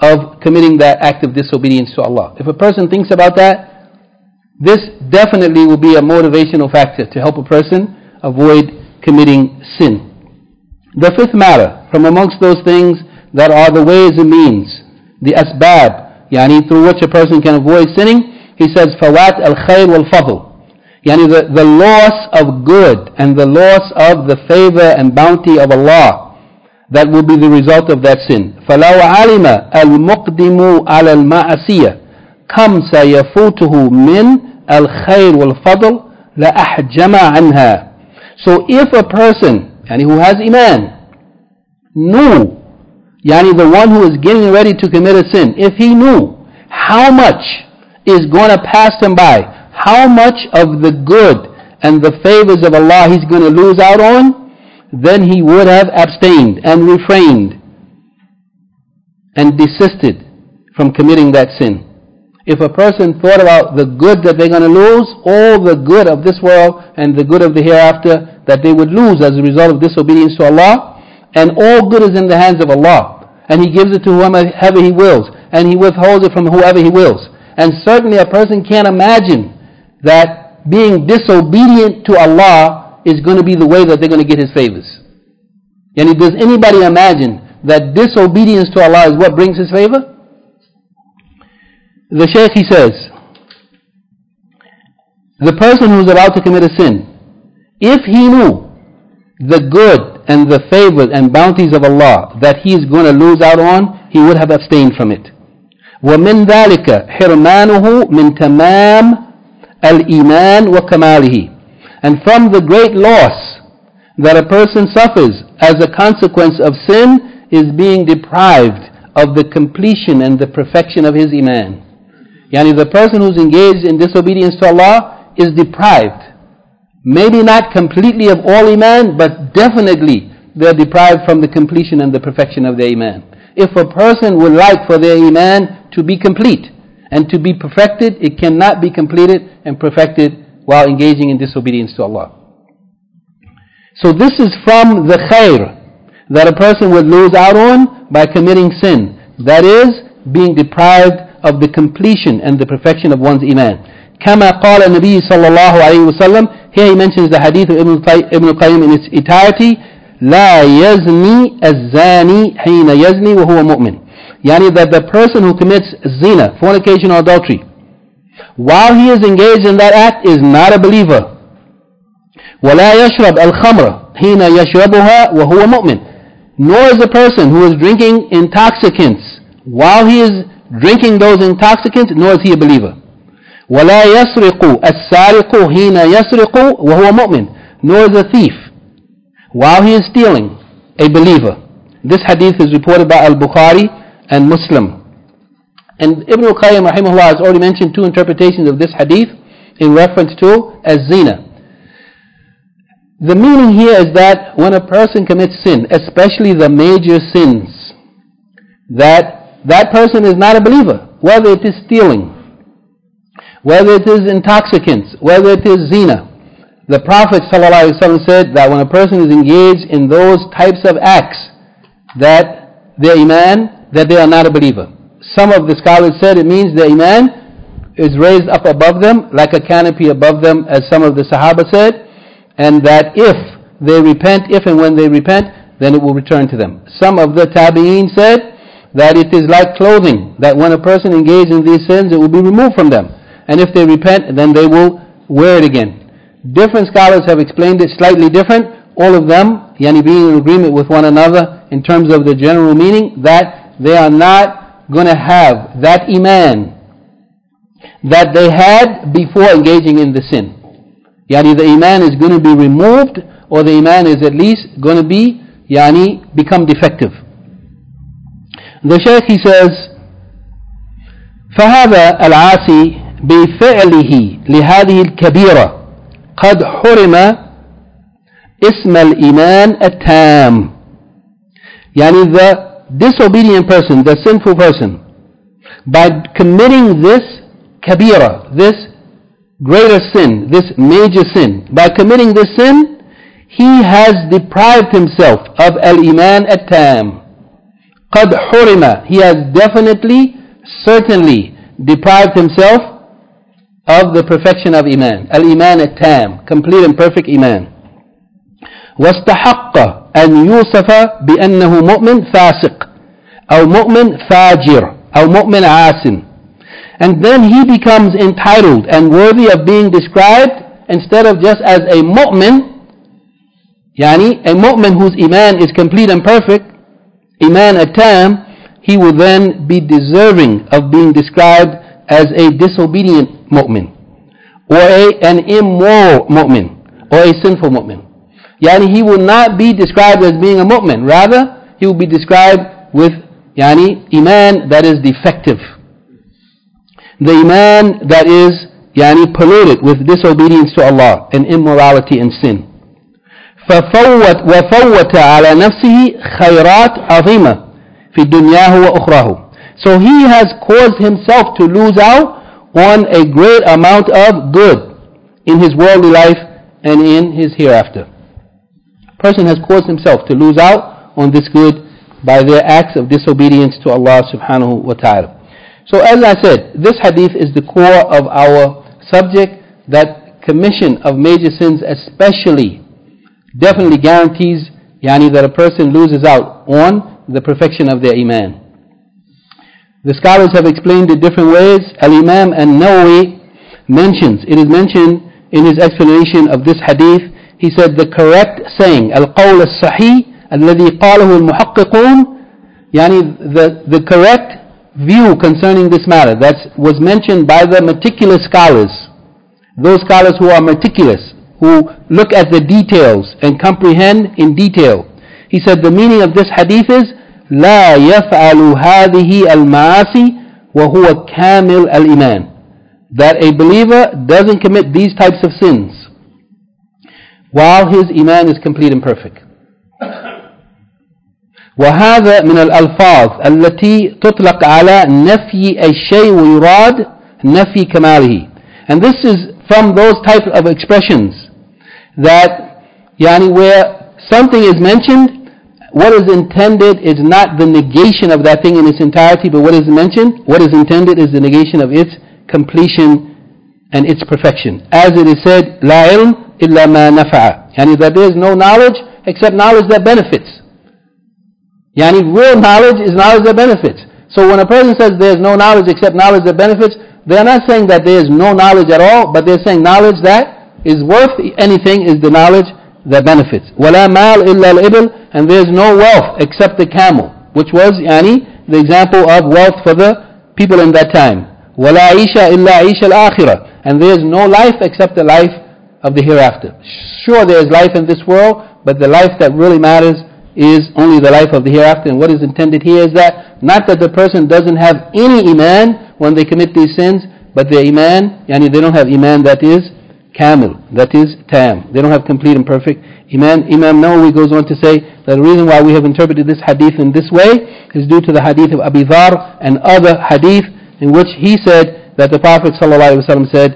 of committing that act of disobedience to Allah. If a person thinks about that, this definitely will be a motivational factor to help a person avoid committing sin. The fifth matter, from amongst those things that are the ways and means, the asbab, through which a person can avoid sinning, he says, fawat al-khayr wal-fadl. The loss of good and the loss of the favor and bounty of Allah that will be the result of that sin. فَلَوْ عَلِمَ الْمُقْدِمُ عَلَى الْمَعَصِيَةِ كَمْ سَيَفُوتُهُ مِنْ الْخَيْرِ وَالْفَضْلِ لَأَحْجَمَ عَنْهَا. So if a person who has iman knew, the one who is getting ready to commit a sin, if he knew how much is going to pass him by, how much of the good and the favors of Allah he's going to lose out on, then he would have abstained and refrained and desisted from committing that sin. If a person thought about the good that they're going to lose, all the good of this world and the good of the hereafter that they would lose as a result of disobedience to Allah, and all good is in the hands of Allah, and He gives it to whoever He wills, and He withholds it from whoever He wills. And certainly a person can't imagine that being disobedient to Allah is going to be the way that they're going to get His favors. Does anybody imagine that disobedience to Allah is what brings His favor? The Shaykh, he says, the person who's about to commit a sin, if he knew the good and the favors and bounties of Allah that he is going to lose out on, he would have abstained from it. وَمِنْ ذَلِكَ حِرْمَانُهُ مِنْ تَمَامِ الْإِيمَانِ وَكَمَالِهِ. And from the great loss that a person suffers as a consequence of sin is being deprived of the completion and the perfection of his iman. The person who's engaged in disobedience to Allah is deprived. Maybe not completely of all iman, but definitely they're deprived from the completion and the perfection of their iman. If a person would like for their iman to be complete and to be perfected, it cannot be completed and perfected while engaging in disobedience to Allah. So this is from the khair that a person would lose out on by committing sin. That is, being deprived of the completion and the perfection of one's iman. كما قال النبي صلى الله عليه وسلم. Here he mentions the hadith of Ibn Qayyim in its entirety. لا يزني الزاني حين يزني وهو مؤمن. That the person who commits zina, fornication or adultery, while he is engaged in that act, is not a believer. ولا يشرب الخمر حين يشربها وهو مؤمن. Nor is a person who is drinking intoxicants while he is drinking those intoxicants, nor is he a believer. ولا يسرق السارق حين يسرق وهو مؤمن. Nor is a thief while he is stealing a believer. This hadith is reported by Al-Bukhari and Muslim. And Ibn al-Qayyim rahimahullah has already mentioned two interpretations of this hadith in reference to as zina. The meaning here is that when a person commits sin, especially the major sins, that person is not a believer, whether it is stealing, whether it is intoxicants, whether it is zina. The Prophet ﷺ said that when a person is engaged in those types of acts, that their iman, that they are not a believer. Some of the scholars said it means their iman is raised up above them, like a canopy above them, as some of the Sahaba said, and that if and when they repent, then it will return to them. Some of the Tabi'een said that it is like clothing, that when a person engages in these sins, it will be removed from them. And if they repent, then they will wear it again. Different scholars have explained it slightly different. All of them, being in agreement with one another in terms of the general meaning, that they are not going to have that iman that they had before engaging in the sin. The iman is going to be removed, or the iman is at least going to be, become defective. The Shaykh, he says, فهذا العاصي بفعله لهذه الكبيرة قد حرم اسم الإيمان التام. The disobedient person, the sinful person, by committing this kabira, this greater sin, this major sin, by committing this sin, he has deprived himself of al-iman at-tam. قَدْ حُرِمَ, he has definitely, certainly deprived himself of the perfection of Iman. Al-Iman at-Tam, complete and perfect Iman. وَاسْتَحَقَّ أَنْ يُوصَفَ بِأَنَّهُ مُؤْمِنْ فَاسِقٌ أو مؤمن فاجر أو مؤمن عاصٍ. And then he becomes entitled and worthy of being described instead of just as a mu'min, yani a mu'min whose iman is complete and perfect, iman at-tam, he will then be deserving of being described as a disobedient mu'min, or an immoral mu'min, or a sinful mu'min. Yani he will not be described as being a mu'min, rather he will be described with yani iman that is defective, the iman that is yani polluted with disobedience to Allah and immorality and sin. وفوت على نفسه خيرات عظيمة في دنياه وأخراه. So he has caused himself to lose out on a great amount of good in his worldly life and in his hereafter. A person has caused himself to lose out on this good by their acts of disobedience to Allah subhanahu wa ta'ala. So as I said, this hadith is the core of our subject, that commission of major sins especially definitely guarantees that a person loses out on the perfection of their iman. The scholars have explained it different ways. Al-Imam An-Nawawi mentions, it is mentioned in his explanation of this hadith, he said the correct saying, Al-Qawl Al-Sahih الذي قاله المحققون, the correct view concerning this matter that was mentioned by the meticulous scholars, those scholars who are meticulous, who look at the details and comprehend in detail. He said the meaning of this hadith is لا يفعل هذه المعاصي وهو كامل الإيمان, that a believer doesn't commit these types of sins while his iman is complete and perfect. وهذا من الألفاظ التي تطلق على نفي الشيء ويراد نفي كماله. And this is from those types of expressions that where something is mentioned, what is intended is not the negation of that thing in its entirety, but what is mentioned, what is intended is the negation of its completion and its perfection. As it is said, لا علم إلا ما نفع, that there is no knowledge except knowledge that benefits. Real knowledge is knowledge that benefits. So when a person says there is no knowledge except knowledge that benefits, they are not saying that there is no knowledge at all, but they are saying knowledge that is worth anything is the knowledge that benefits. وَلَا مَالْ إِلَّا الْإِبِلْ, and there is no wealth except the camel, which was the example of wealth for the people in that time. وَلَا عِيشَ إِلَّا عِيشَ الْآخِرَةِ, and there is no life except the life of the hereafter. Sure, there is life in this world, but the life that really matters is only the life of the hereafter. And what is intended here is that not that the person doesn't have any iman when they commit these sins, but their iman, they don't have iman that is kamil, that is tam. They don't have complete and perfect iman. Imam Nawawi goes on to say that the reason why we have interpreted this hadith in this way is due to the hadith of Abi Dhar and other hadith in which he said that the Prophet ﷺ said,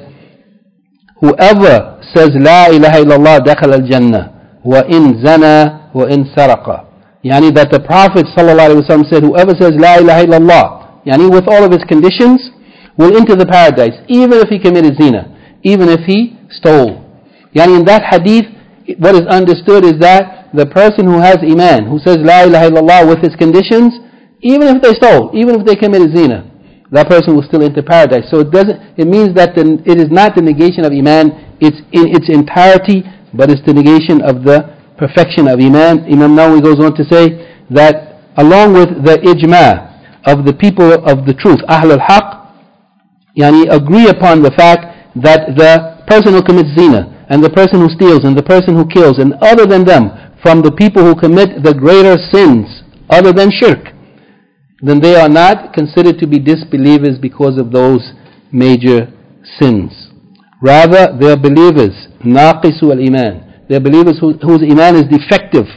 whoever says La ilaha illallah dakhala al-jannah wa in zana وَإِن سَرَقَ, that the Prophet ﷺ said, whoever says La ilaha illallah, with all of its conditions, will enter the paradise, even if he committed zina, even if he stole. In that hadith, what is understood is that the person who has iman, who says La ilaha illallah with its conditions, even if they stole, even if they committed zina, that person will still enter paradise. So it means that it is not the negation of iman, it's in its entirety, but it's the negation of the perfection of iman. Imam Nawawi goes on to say that along with the ijma of the people of the truth, Ahl al-Haq, agree upon the fact that the person who commits zina and the person who steals and the person who kills and other than them from the people who commit the greater sins other than shirk, then they are not considered to be disbelievers because of those major sins. Rather, they are believers, naqisu al-iman. They are believers whose iman is defective.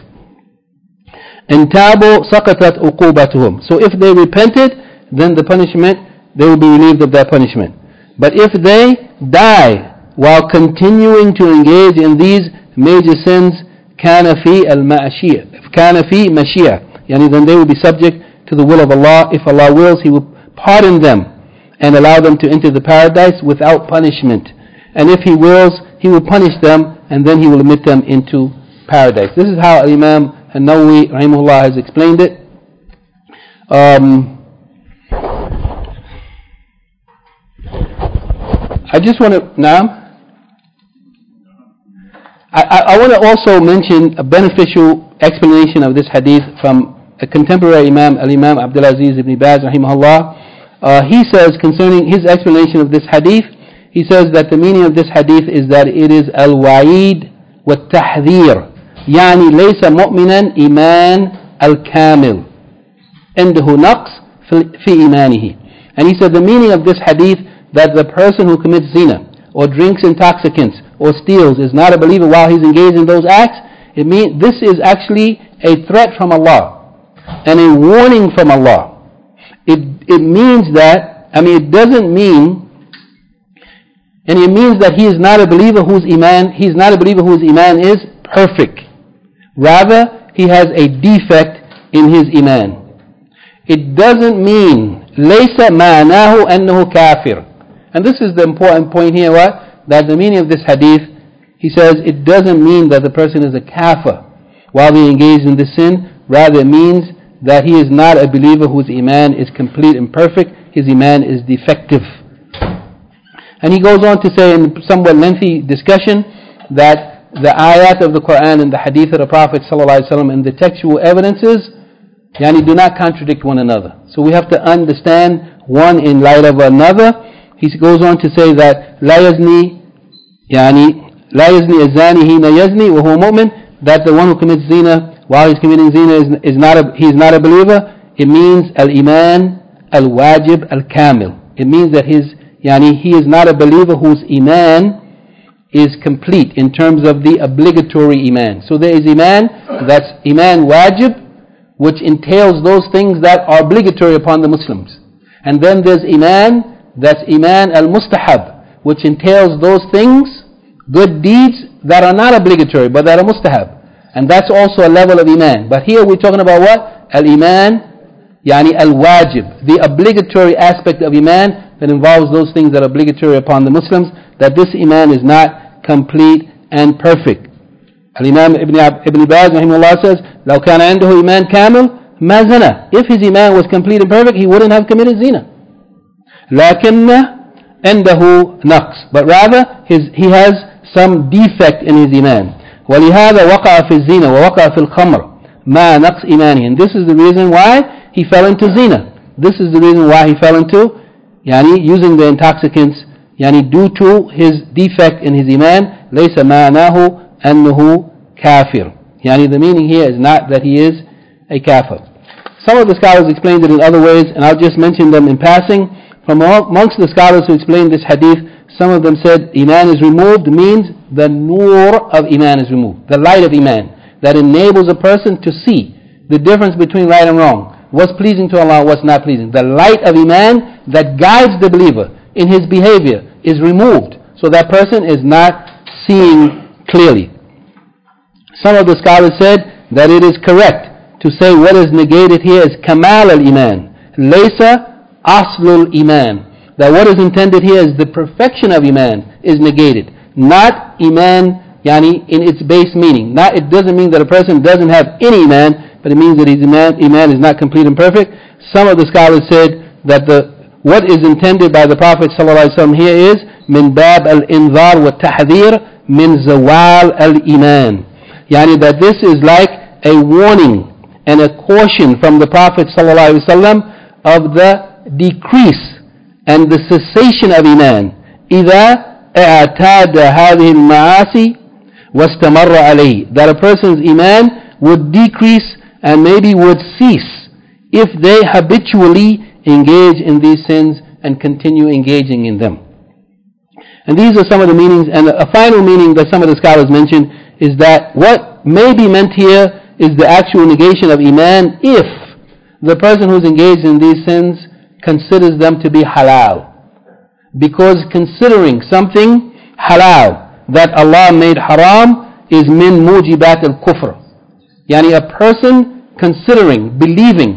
إِن تَابُوا سَقَطَتْ عُقُوبَتُهُمْ. So if they repented, then the punishment, they will be relieved of that punishment. But if they die while continuing to engage in these major sins, كَانَ فِي الْمَعْشِيَةِ, كَانَ فِي مَشِيَةِ, then they will be subject to the will of Allah. If Allah wills, He will pardon them and allow them to enter the paradise without punishment. And if He wills, He will punish them and then He will admit them into paradise. This is how Imam An-Nawawi rahimahullah has explained it. I just want to I want to also mention a beneficial explanation of this hadith from a contemporary Imam, Al-Imam Abdul Aziz ibn Baz rahimahullah. He says concerning his explanation of this hadith, he says that the meaning of this hadith is that it is al-wa'id wa-tahdhir. يعني ليس مؤمنا إيمان الكامل عنده نقص في إيمانه. And he said the meaning of this hadith, that the person who commits zina or drinks intoxicants or steals is not a believer while he's engaged in those acts. It means this is actually a threat from Allah and a warning from Allah. It means that, it doesn't mean, and it means that he is not a believer whose iman is perfect. Rather, he has a defect in his iman. It doesn't mean لَيْسَ مَعْنَاهُ أَنَّهُ كَافِرٌ. And this is the important point here, that the meaning of this hadith, he says, it doesn't mean that the person is a kafir while they engage in this sin. Rather, it means that he is not a believer whose iman is complete and perfect. His iman is defective. And he goes on to say in somewhat lengthy discussion that the ayat of the Quran and the hadith of the Prophet ﷺ and the textual evidences do not contradict one another. So we have to understand one in light of another. He goes on to say that لا يزني الزاني حين يزني وهو مؤمن, that the one who commits zina while he's committing zina he's not a believer. It means al-iman al-wajib al-kamil. It means that he is not a believer whose iman is complete in terms of the obligatory iman. So there is iman, that's iman wajib, which entails those things that are obligatory upon the Muslims. And then there's iman, that's iman al-mustahab, which entails those things, good deeds that are not obligatory but that are mustahab. And that's also a level of iman. But here we're talking about what? Al-iman, al-wajib, the obligatory aspect of iman that involves those things that are obligatory upon the Muslims, that this iman is not complete and perfect. Al-Imam Ibn Baz rahimahullah says, لو كان عنده إيمان كامل ما زنا. If his iman was complete and perfect, he wouldn't have committed zina. لكن عنده نقص. But rather, he has some defect in his iman. ولهذا وقع في الزنا ووقع في الخمر ما نقص إيمانه. And this is the reason why he fell into zina. This is the reason why he fell into using the intoxicants due to his defect in his iman. ليس معناه أنه كافر. The meaning here is not that he is a kafir. Some of the scholars explained it in other ways, and I'll just mention them in passing. From amongst the scholars who explained this hadith, some of them said iman is removed means the nur of iman is removed, the light of iman that enables a person to see the difference between right and wrong, what's pleasing to Allah, what's not pleasing. The light of iman that guides the believer in his behavior is removed, so that person is not seeing clearly. Some of the scholars said that it is correct to say what is negated here is kamal al-iman, laysa aslul iman, that what is intended here is the perfection of iman is negated, not iman in its base meaning. It doesn't mean that a person doesn't have any iman, but it means that his iman is not complete and perfect. Some of the scholars said that what is intended by the Prophet ﷺ here is min bab al-inzar wa tahdhir min zawal al-iman. That this is like a warning and a caution from the Prophet ﷺ of the decrease and the cessation of iman. إذا اعتاد هذه المعاصي واستمر عليه, that a person's iman would decrease and maybe would cease if they habitually engage in these sins and continue engaging in them. And these are some of the meanings. And a final meaning that some of the scholars mentioned is that what may be meant here is the actual negation of iman if the person who's engaged in these sins considers them to be halal. Because considering something halal that Allah made haram is min mujibat al-kufr. A person considering, believing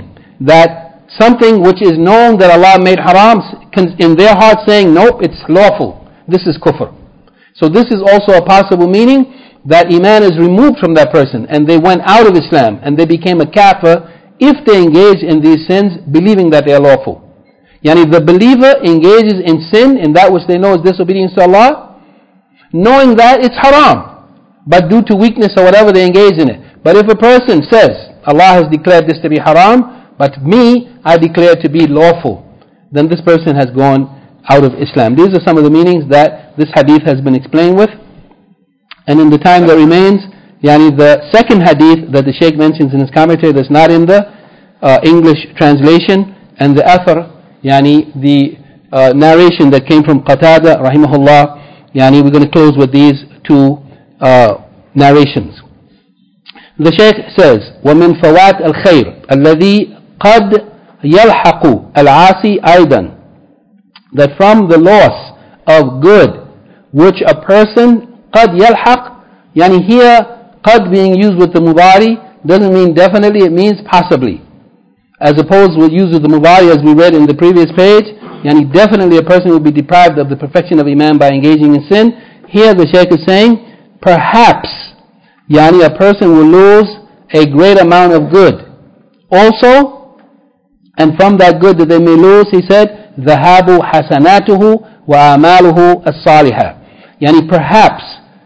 that something which is known that Allah made haram, in their heart saying, nope, it's lawful. This is kufr. So this is also a possible meaning, that iman is removed from that person and they went out of Islam and they became a kafir if they engage in these sins believing that they are lawful. Yani the believer engages in sin, in that which they know is disobedience to Allah, knowing that it's haram, but due to weakness or whatever they engage in it. But if a person says, Allah has declared this to be haram, but me, I declare to be lawful, then this person has gone out of Islam. These are some of the meanings that this hadith has been explained with. And in the time that remains, the second hadith that the Shaykh mentions in his commentary that's not in the English translation, and the athar, the narration that came from Qatada rahimahullah, we're going to close with these two narrations. The Shaykh says, وَمِن فَوَاتِ الْخَيْرِ الَّذِي قَدْ يَلْحَقُ الْعَاصِي أَيْضًا, that from the loss of good which a person قَدْ يَلْحَقُ, here قَدْ being used with the mudari doesn't mean definitely, it means possibly, as opposed with use of the mudari as we read in the previous page. Definitely a person will be deprived of the perfection of iman by engaging in sin. Here the Shaykh is saying perhaps a person will lose a great amount of good also, and from that good that they may lose, he said, ذهاب حسناته وآماله الصالحة. Perhaps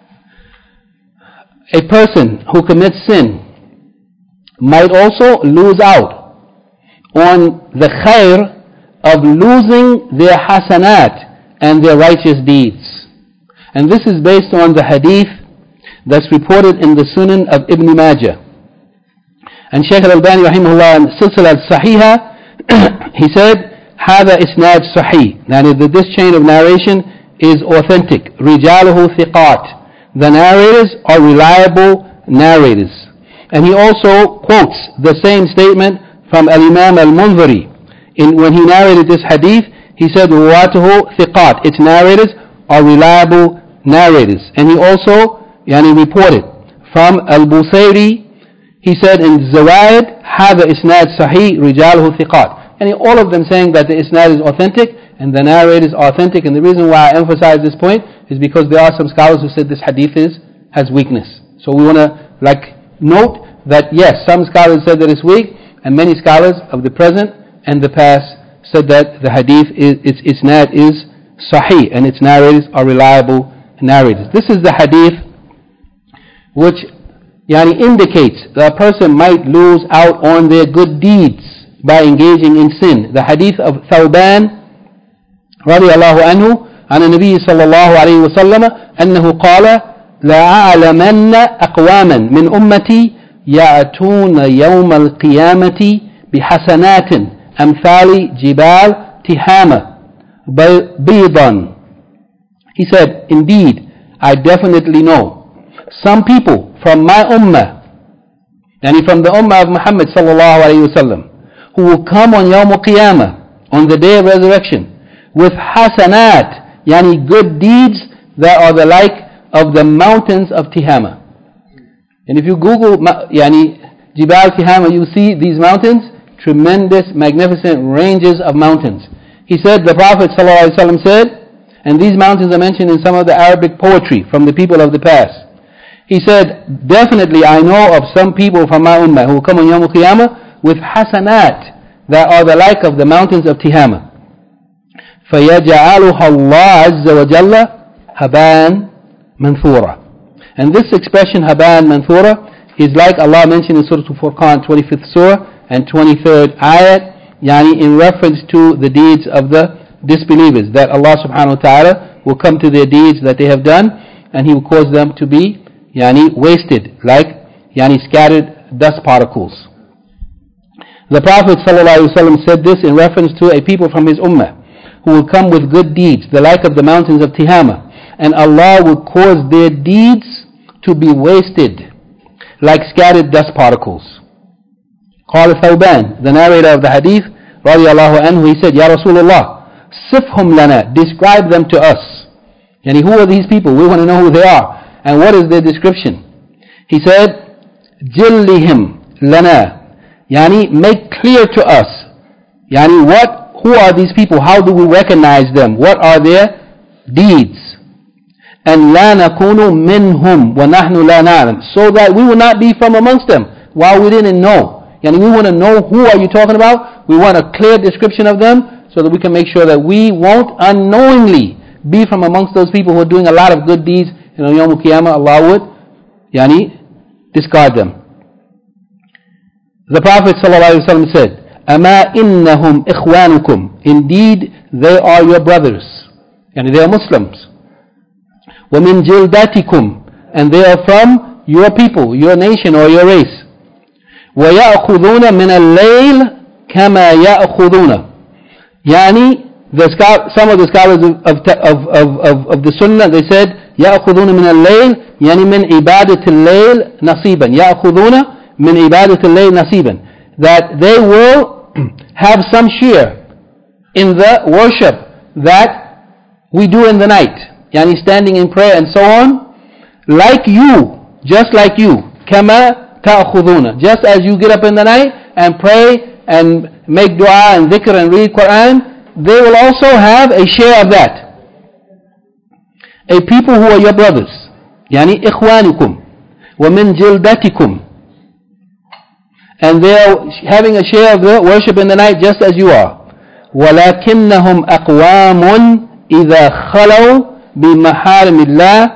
a person who commits sin might also lose out on the khair of losing their hasanat and their righteous deeds. And this is based on the hadith that's reported in the Sunan of Ibn Majah. And Shaykh al-Albani rahimahullah in Silsila al-Sahihah, he said, هذا إسناد صحيح, that this chain of narration is authentic. رجاله ثقات, the narrators are reliable narrators. And he also quotes the same statement from Al-Imam Al-Munziri. When he narrated this hadith, he said, رواته ثقات, its narrators are reliable narrators. And he also reported from Al-Busayri, he said in Zawaid, هذا إسناد صحيح رجاله ثقات. And all of them saying that the isnad is authentic and the narrator is authentic. And the reason why I emphasize this point is because there are some scholars who said this hadith has weakness. So we want to note that yes, some scholars said that it's weak, and many scholars of the present and the past said that the hadith its isnad is sahih and its narrators are reliable narrators. This is the hadith which indicates that a person might lose out on their good deeds by engaging in sin. The hadith of Thawban رضي الله عنه عن النبي صلى الله عليه وسلم أنه قال لا أعلمن أقواما من أمتي يأتون يوم القيامة بحسنات أمثال جبال تهامة بيضا. He said, indeed, I definitely know some people from my ummah, from the ummah of Muhammad sallallahu alayhi wasallam, who will come on Yawm al-Qiyamah, on the day of resurrection, with hasanat, good deeds that are the like of the mountains of Tihama. And if you Google Jibal Tihama, you see these mountains, tremendous, magnificent ranges of mountains. He said, the Prophet ﷺ said, and these mountains are mentioned in some of the Arabic poetry from the people of the past. He said, definitely I know of some people from my ummah who will come on Yawm al-Qiyamah with hasanat that are the like of the mountains of Tihama. فَيَجْعَلُهَا اللَّهُ عَزَّ وَجَلَّ هَبَانٍ مَنْثُورًا. And this expression, haban manthura, is like Allah mentioned in Surah Al-Furqan, 25th Surah and 23rd ayat, in reference to the deeds of the disbelievers, that Allah subhanahu wa ta'ala will come to their deeds that they have done, and He will cause them to be wasted, like scattered dust particles. The Prophet ﷺ said this in reference to a people from his ummah who will come with good deeds, the like of the mountains of Tihama, and Allah will cause their deeds to be wasted like scattered dust particles. قال ثوبان, the narrator of the hadith, رضي الله عنه, he said, Ya Rasulullah, sifhum lana, describe them to us. Who are these people? We want to know who they are. And what is their description? He said, جلهم لنا, Yani make clear to us. Yani who are these people? How do we recognize them? What are their deeds? And لا نكون منهم ونحن لا نعلم. So that we will not be from amongst them while we didn't know. Yani we want to know who are you talking about. We want a clear description of them so that we can make sure that we won't unknowingly be from amongst those people who are doing a lot of good deeds. On Yawm al-Qiyamah, Allah would discard them. The Prophet ﷺ said, أَمَا إِنَّهُمْ إِخْوَانُكُمْ. Indeed, they are your brothers. Yani they are Muslims. وَمِنْ جِلْدَتِكُمْ. And they are from your people, your nation or your race. وَيَأْخُذُونَ مِنَ اللَّيْلِ كَمَا يَأْخُذُونَ. Yani, some of the scholars of the Sunnah, they said, يأخذون من الليل يعني من عبادة الليل نصيبا. يأخذون من عبادة الليل نصيبا. That they will have some share in the worship that we do in the night. Yani standing in prayer and so on. Like you, just like you. كما تأخذون. Just as you get up in the night and pray and make dua and dhikr and read Quran, they will also have a share of that. A people who are your brothers. يعني إخوانكم ومن جلدتكم. And they are having a share of the worship in the night just as you are. ولكنهم أقوام إذا خلوا بمحارم الله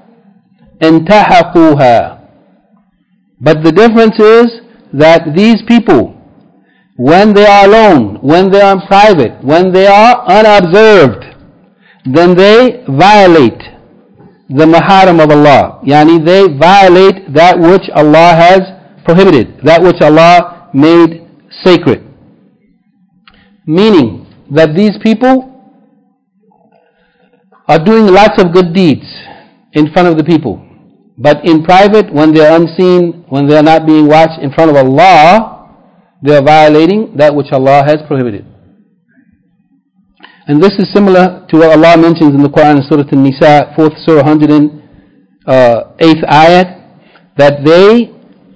انتحقوها. But the difference is that these people, when they are alone, when they are in private, when they are unobserved, then they violate the maharam of Allah. Yani they violate that which Allah has prohibited, that which Allah made sacred. Meaning that these people are doing lots of good deeds in front of the people. But in private, when they are unseen, when they are not being watched in front of Allah, they are violating that which Allah has prohibited. And this is similar to what Allah mentions in the Quran in Surah An-Nisa, 4th Surah, 108th ayat, that they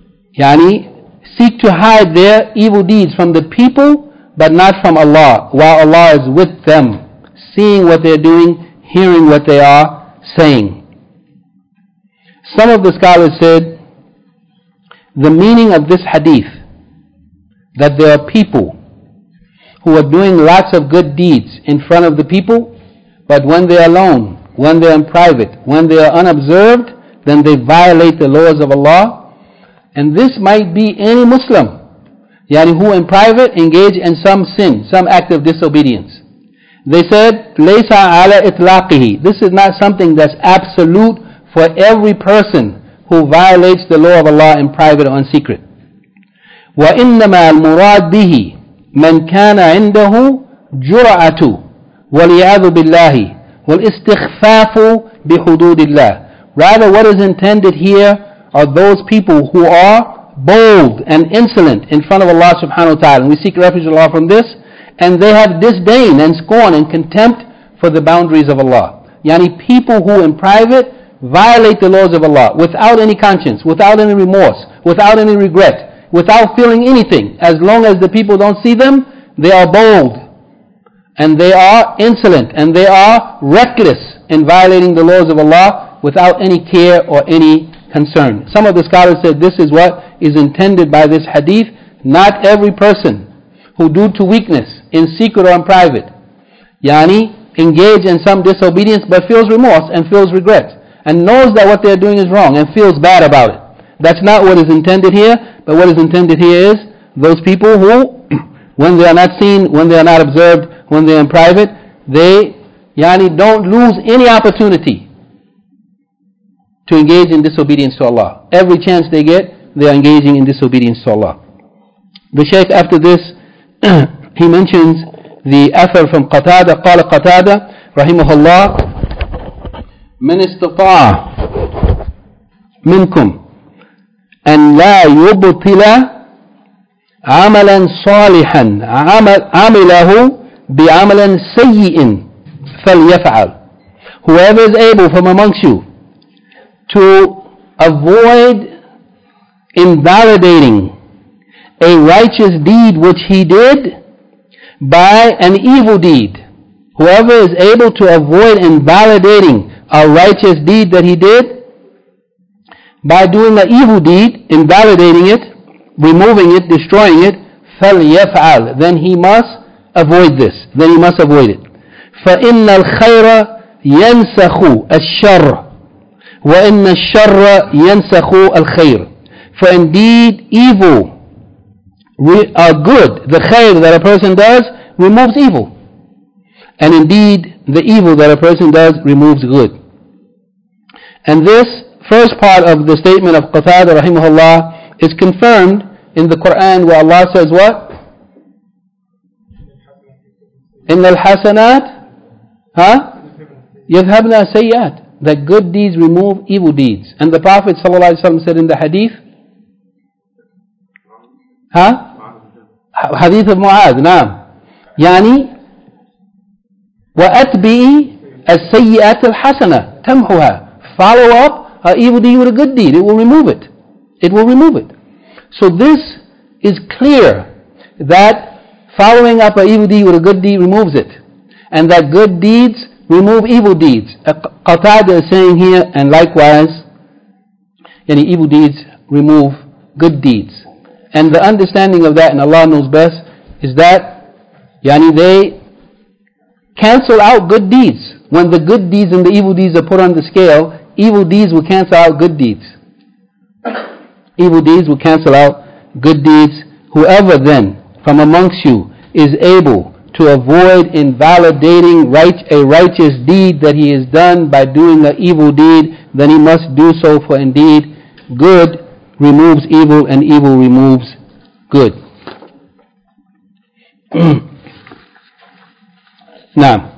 seek to hide their evil deeds from the people, but not from Allah, while Allah is with them, seeing what they're doing, hearing what they are saying. Some of the scholars said, the meaning of this hadith, that there are people who are doing lots of good deeds in front of the people, but when they are alone, when they are in private, when they are unobserved, then they violate the laws of Allah. And this might be any Muslim, who in private engage in some sin, some act of disobedience. They said, لَيْسَ عَلَى إِطْلَاقِهِ. This is not something that's absolute for every person who violates the law of Allah in private or in secret. وَإِنَّمَا الْمُرَادْ بِهِ من كان عنده جرأة والعياذ بالله والاستخفاف بحدود الله. Rather, what is intended here are those people who are bold and insolent in front of Allah subhanahu wa ta'ala. And we seek refuge of Allah from this. And they have disdain and scorn and contempt for the boundaries of Allah. Yani people who in private violate the laws of Allah without any conscience, without any remorse, without any regret, without feeling anything. As long as the people don't see them, they are bold and they are insolent and they are reckless in violating the laws of Allah without any care or any concern. Some of the scholars said this is what is intended by this hadith. Not every person who due to weakness in secret or in private engage in some disobedience but feels remorse and feels regret and knows that what they're doing is wrong and feels bad about it. That's not what is intended here. But what is intended here is those people who, when they are not seen, when they are not observed, when they are in private, they don't lose any opportunity to engage in disobedience to Allah. Every chance they get, they are engaging in disobedience to Allah. The Shaykh after this, he mentions the athar from Qatada. قال قتادة رحمه الله من استطاع منكم أن لا يبطل عملا صالحا عمله بعمل سيء فليفعل. Whoever is able from amongst you to avoid invalidating a righteous deed which he did by an evil deed. Whoever is able to avoid invalidating a righteous deed that he did by doing an evil deed, invalidating it, removing it, destroying it, فَلْيَفْعَلْ, then he must avoid this. Then he must avoid it. فَإِنَّ الْخَيْرَ يَنْسَخُ الشَّرَّ وَإِنَّ الشَّرَّ يَنْسَخُ الْخَيْرَ. For indeed evil good, the khair that a person does removes evil. And indeed the evil that a person does removes good. And this first part of the statement of Qatada rahimahullah is confirmed in the Quran, where Allah says what? إِنَّ الْحَسَنَاتِ يَذْهَبْنَا سَيِّئَاتِ. That good deeds remove evil deeds. And the Prophet ﷺ said in the hadith, hadith of Mu'adh, نعم, يعني وَأَتْبِئِ السَّيِّئَاتِ الْحَسَنَةِ تَمْحُهَا. Follow up an evil deed with a good deed. It will remove it. It will remove it. So this is clear that following up an evil deed with a good deed removes it. And that good deeds remove evil deeds. Qatada is saying here, and likewise, any evil deeds remove good deeds. And the understanding of that, and Allah knows best, is that they cancel out good deeds. When the good deeds and the evil deeds are put on the scale, evil deeds will cancel out good deeds. Evil deeds will cancel out good deeds. Whoever then from amongst you is able to avoid invalidating a righteous deed that he has done by doing an evil deed, then he must do so, for indeed good removes evil and evil removes good. Now,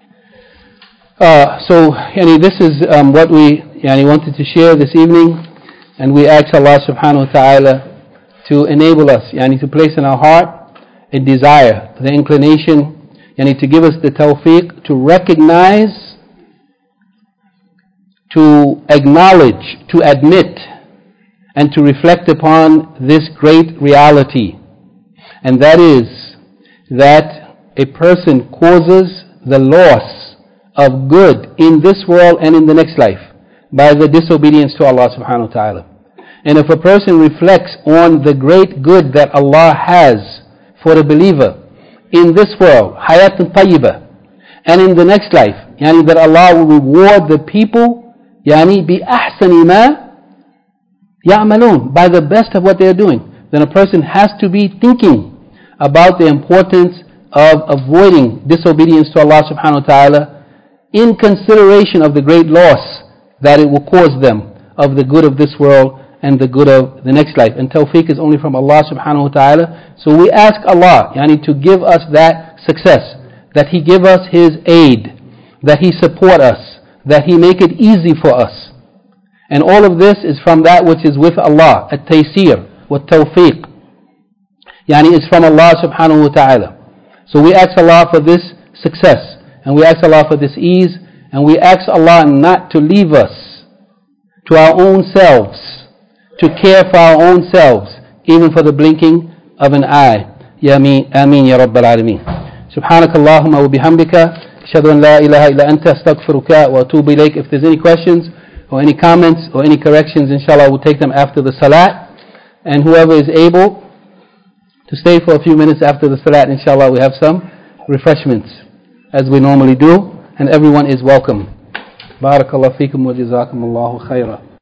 so this is what we wanted to share this evening, and we ask Allah subhanahu wa ta'ala to enable us, to place in our heart a desire, the inclination, to give us the tawfiq to recognize, to acknowledge, to admit, and to reflect upon this great reality. And that is that a person causes the loss of good in this world and in the next life by the disobedience to Allah subhanahu wa ta'ala. And if a person reflects on the great good that Allah has for the believer in this world, hayatun tayyibah, and in the next life, that Allah will reward the people bi ahsani ma ya'malun, by the best of what they are doing, then a person has to be thinking about the importance of avoiding disobedience to Allah subhanahu wa ta'ala in consideration of the great loss that it will cause them of the good of this world and the good of the next life. And tawfiq is only from Allah subhanahu wa ta'ala. So we ask Allah to give us that success, that He give us His aid, that He support us, that He make it easy for us. And all of this is from that which is with Allah, at-taysir, wat-tawfiq. It's from Allah subhanahu wa ta'ala. So we ask Allah for this success, and we ask Allah for this ease, and we ask Allah not to leave us to our own selves, to care for our own selves, even for the blinking of an eye. Ya Ameen Ya Rabbal Alameen. Subhanakallahumma wa bihamdika, ashhadu an la ilaha illa anta, astaghfiruka wa atubu ilayk. If there's any questions or any comments or any corrections, inshallah we'll take them after the salat. And whoever is able to stay for a few minutes after the salat, inshallah we have some refreshments as we normally do, and everyone is welcome. Barakallahu feekum wa jazakumullahu khaira.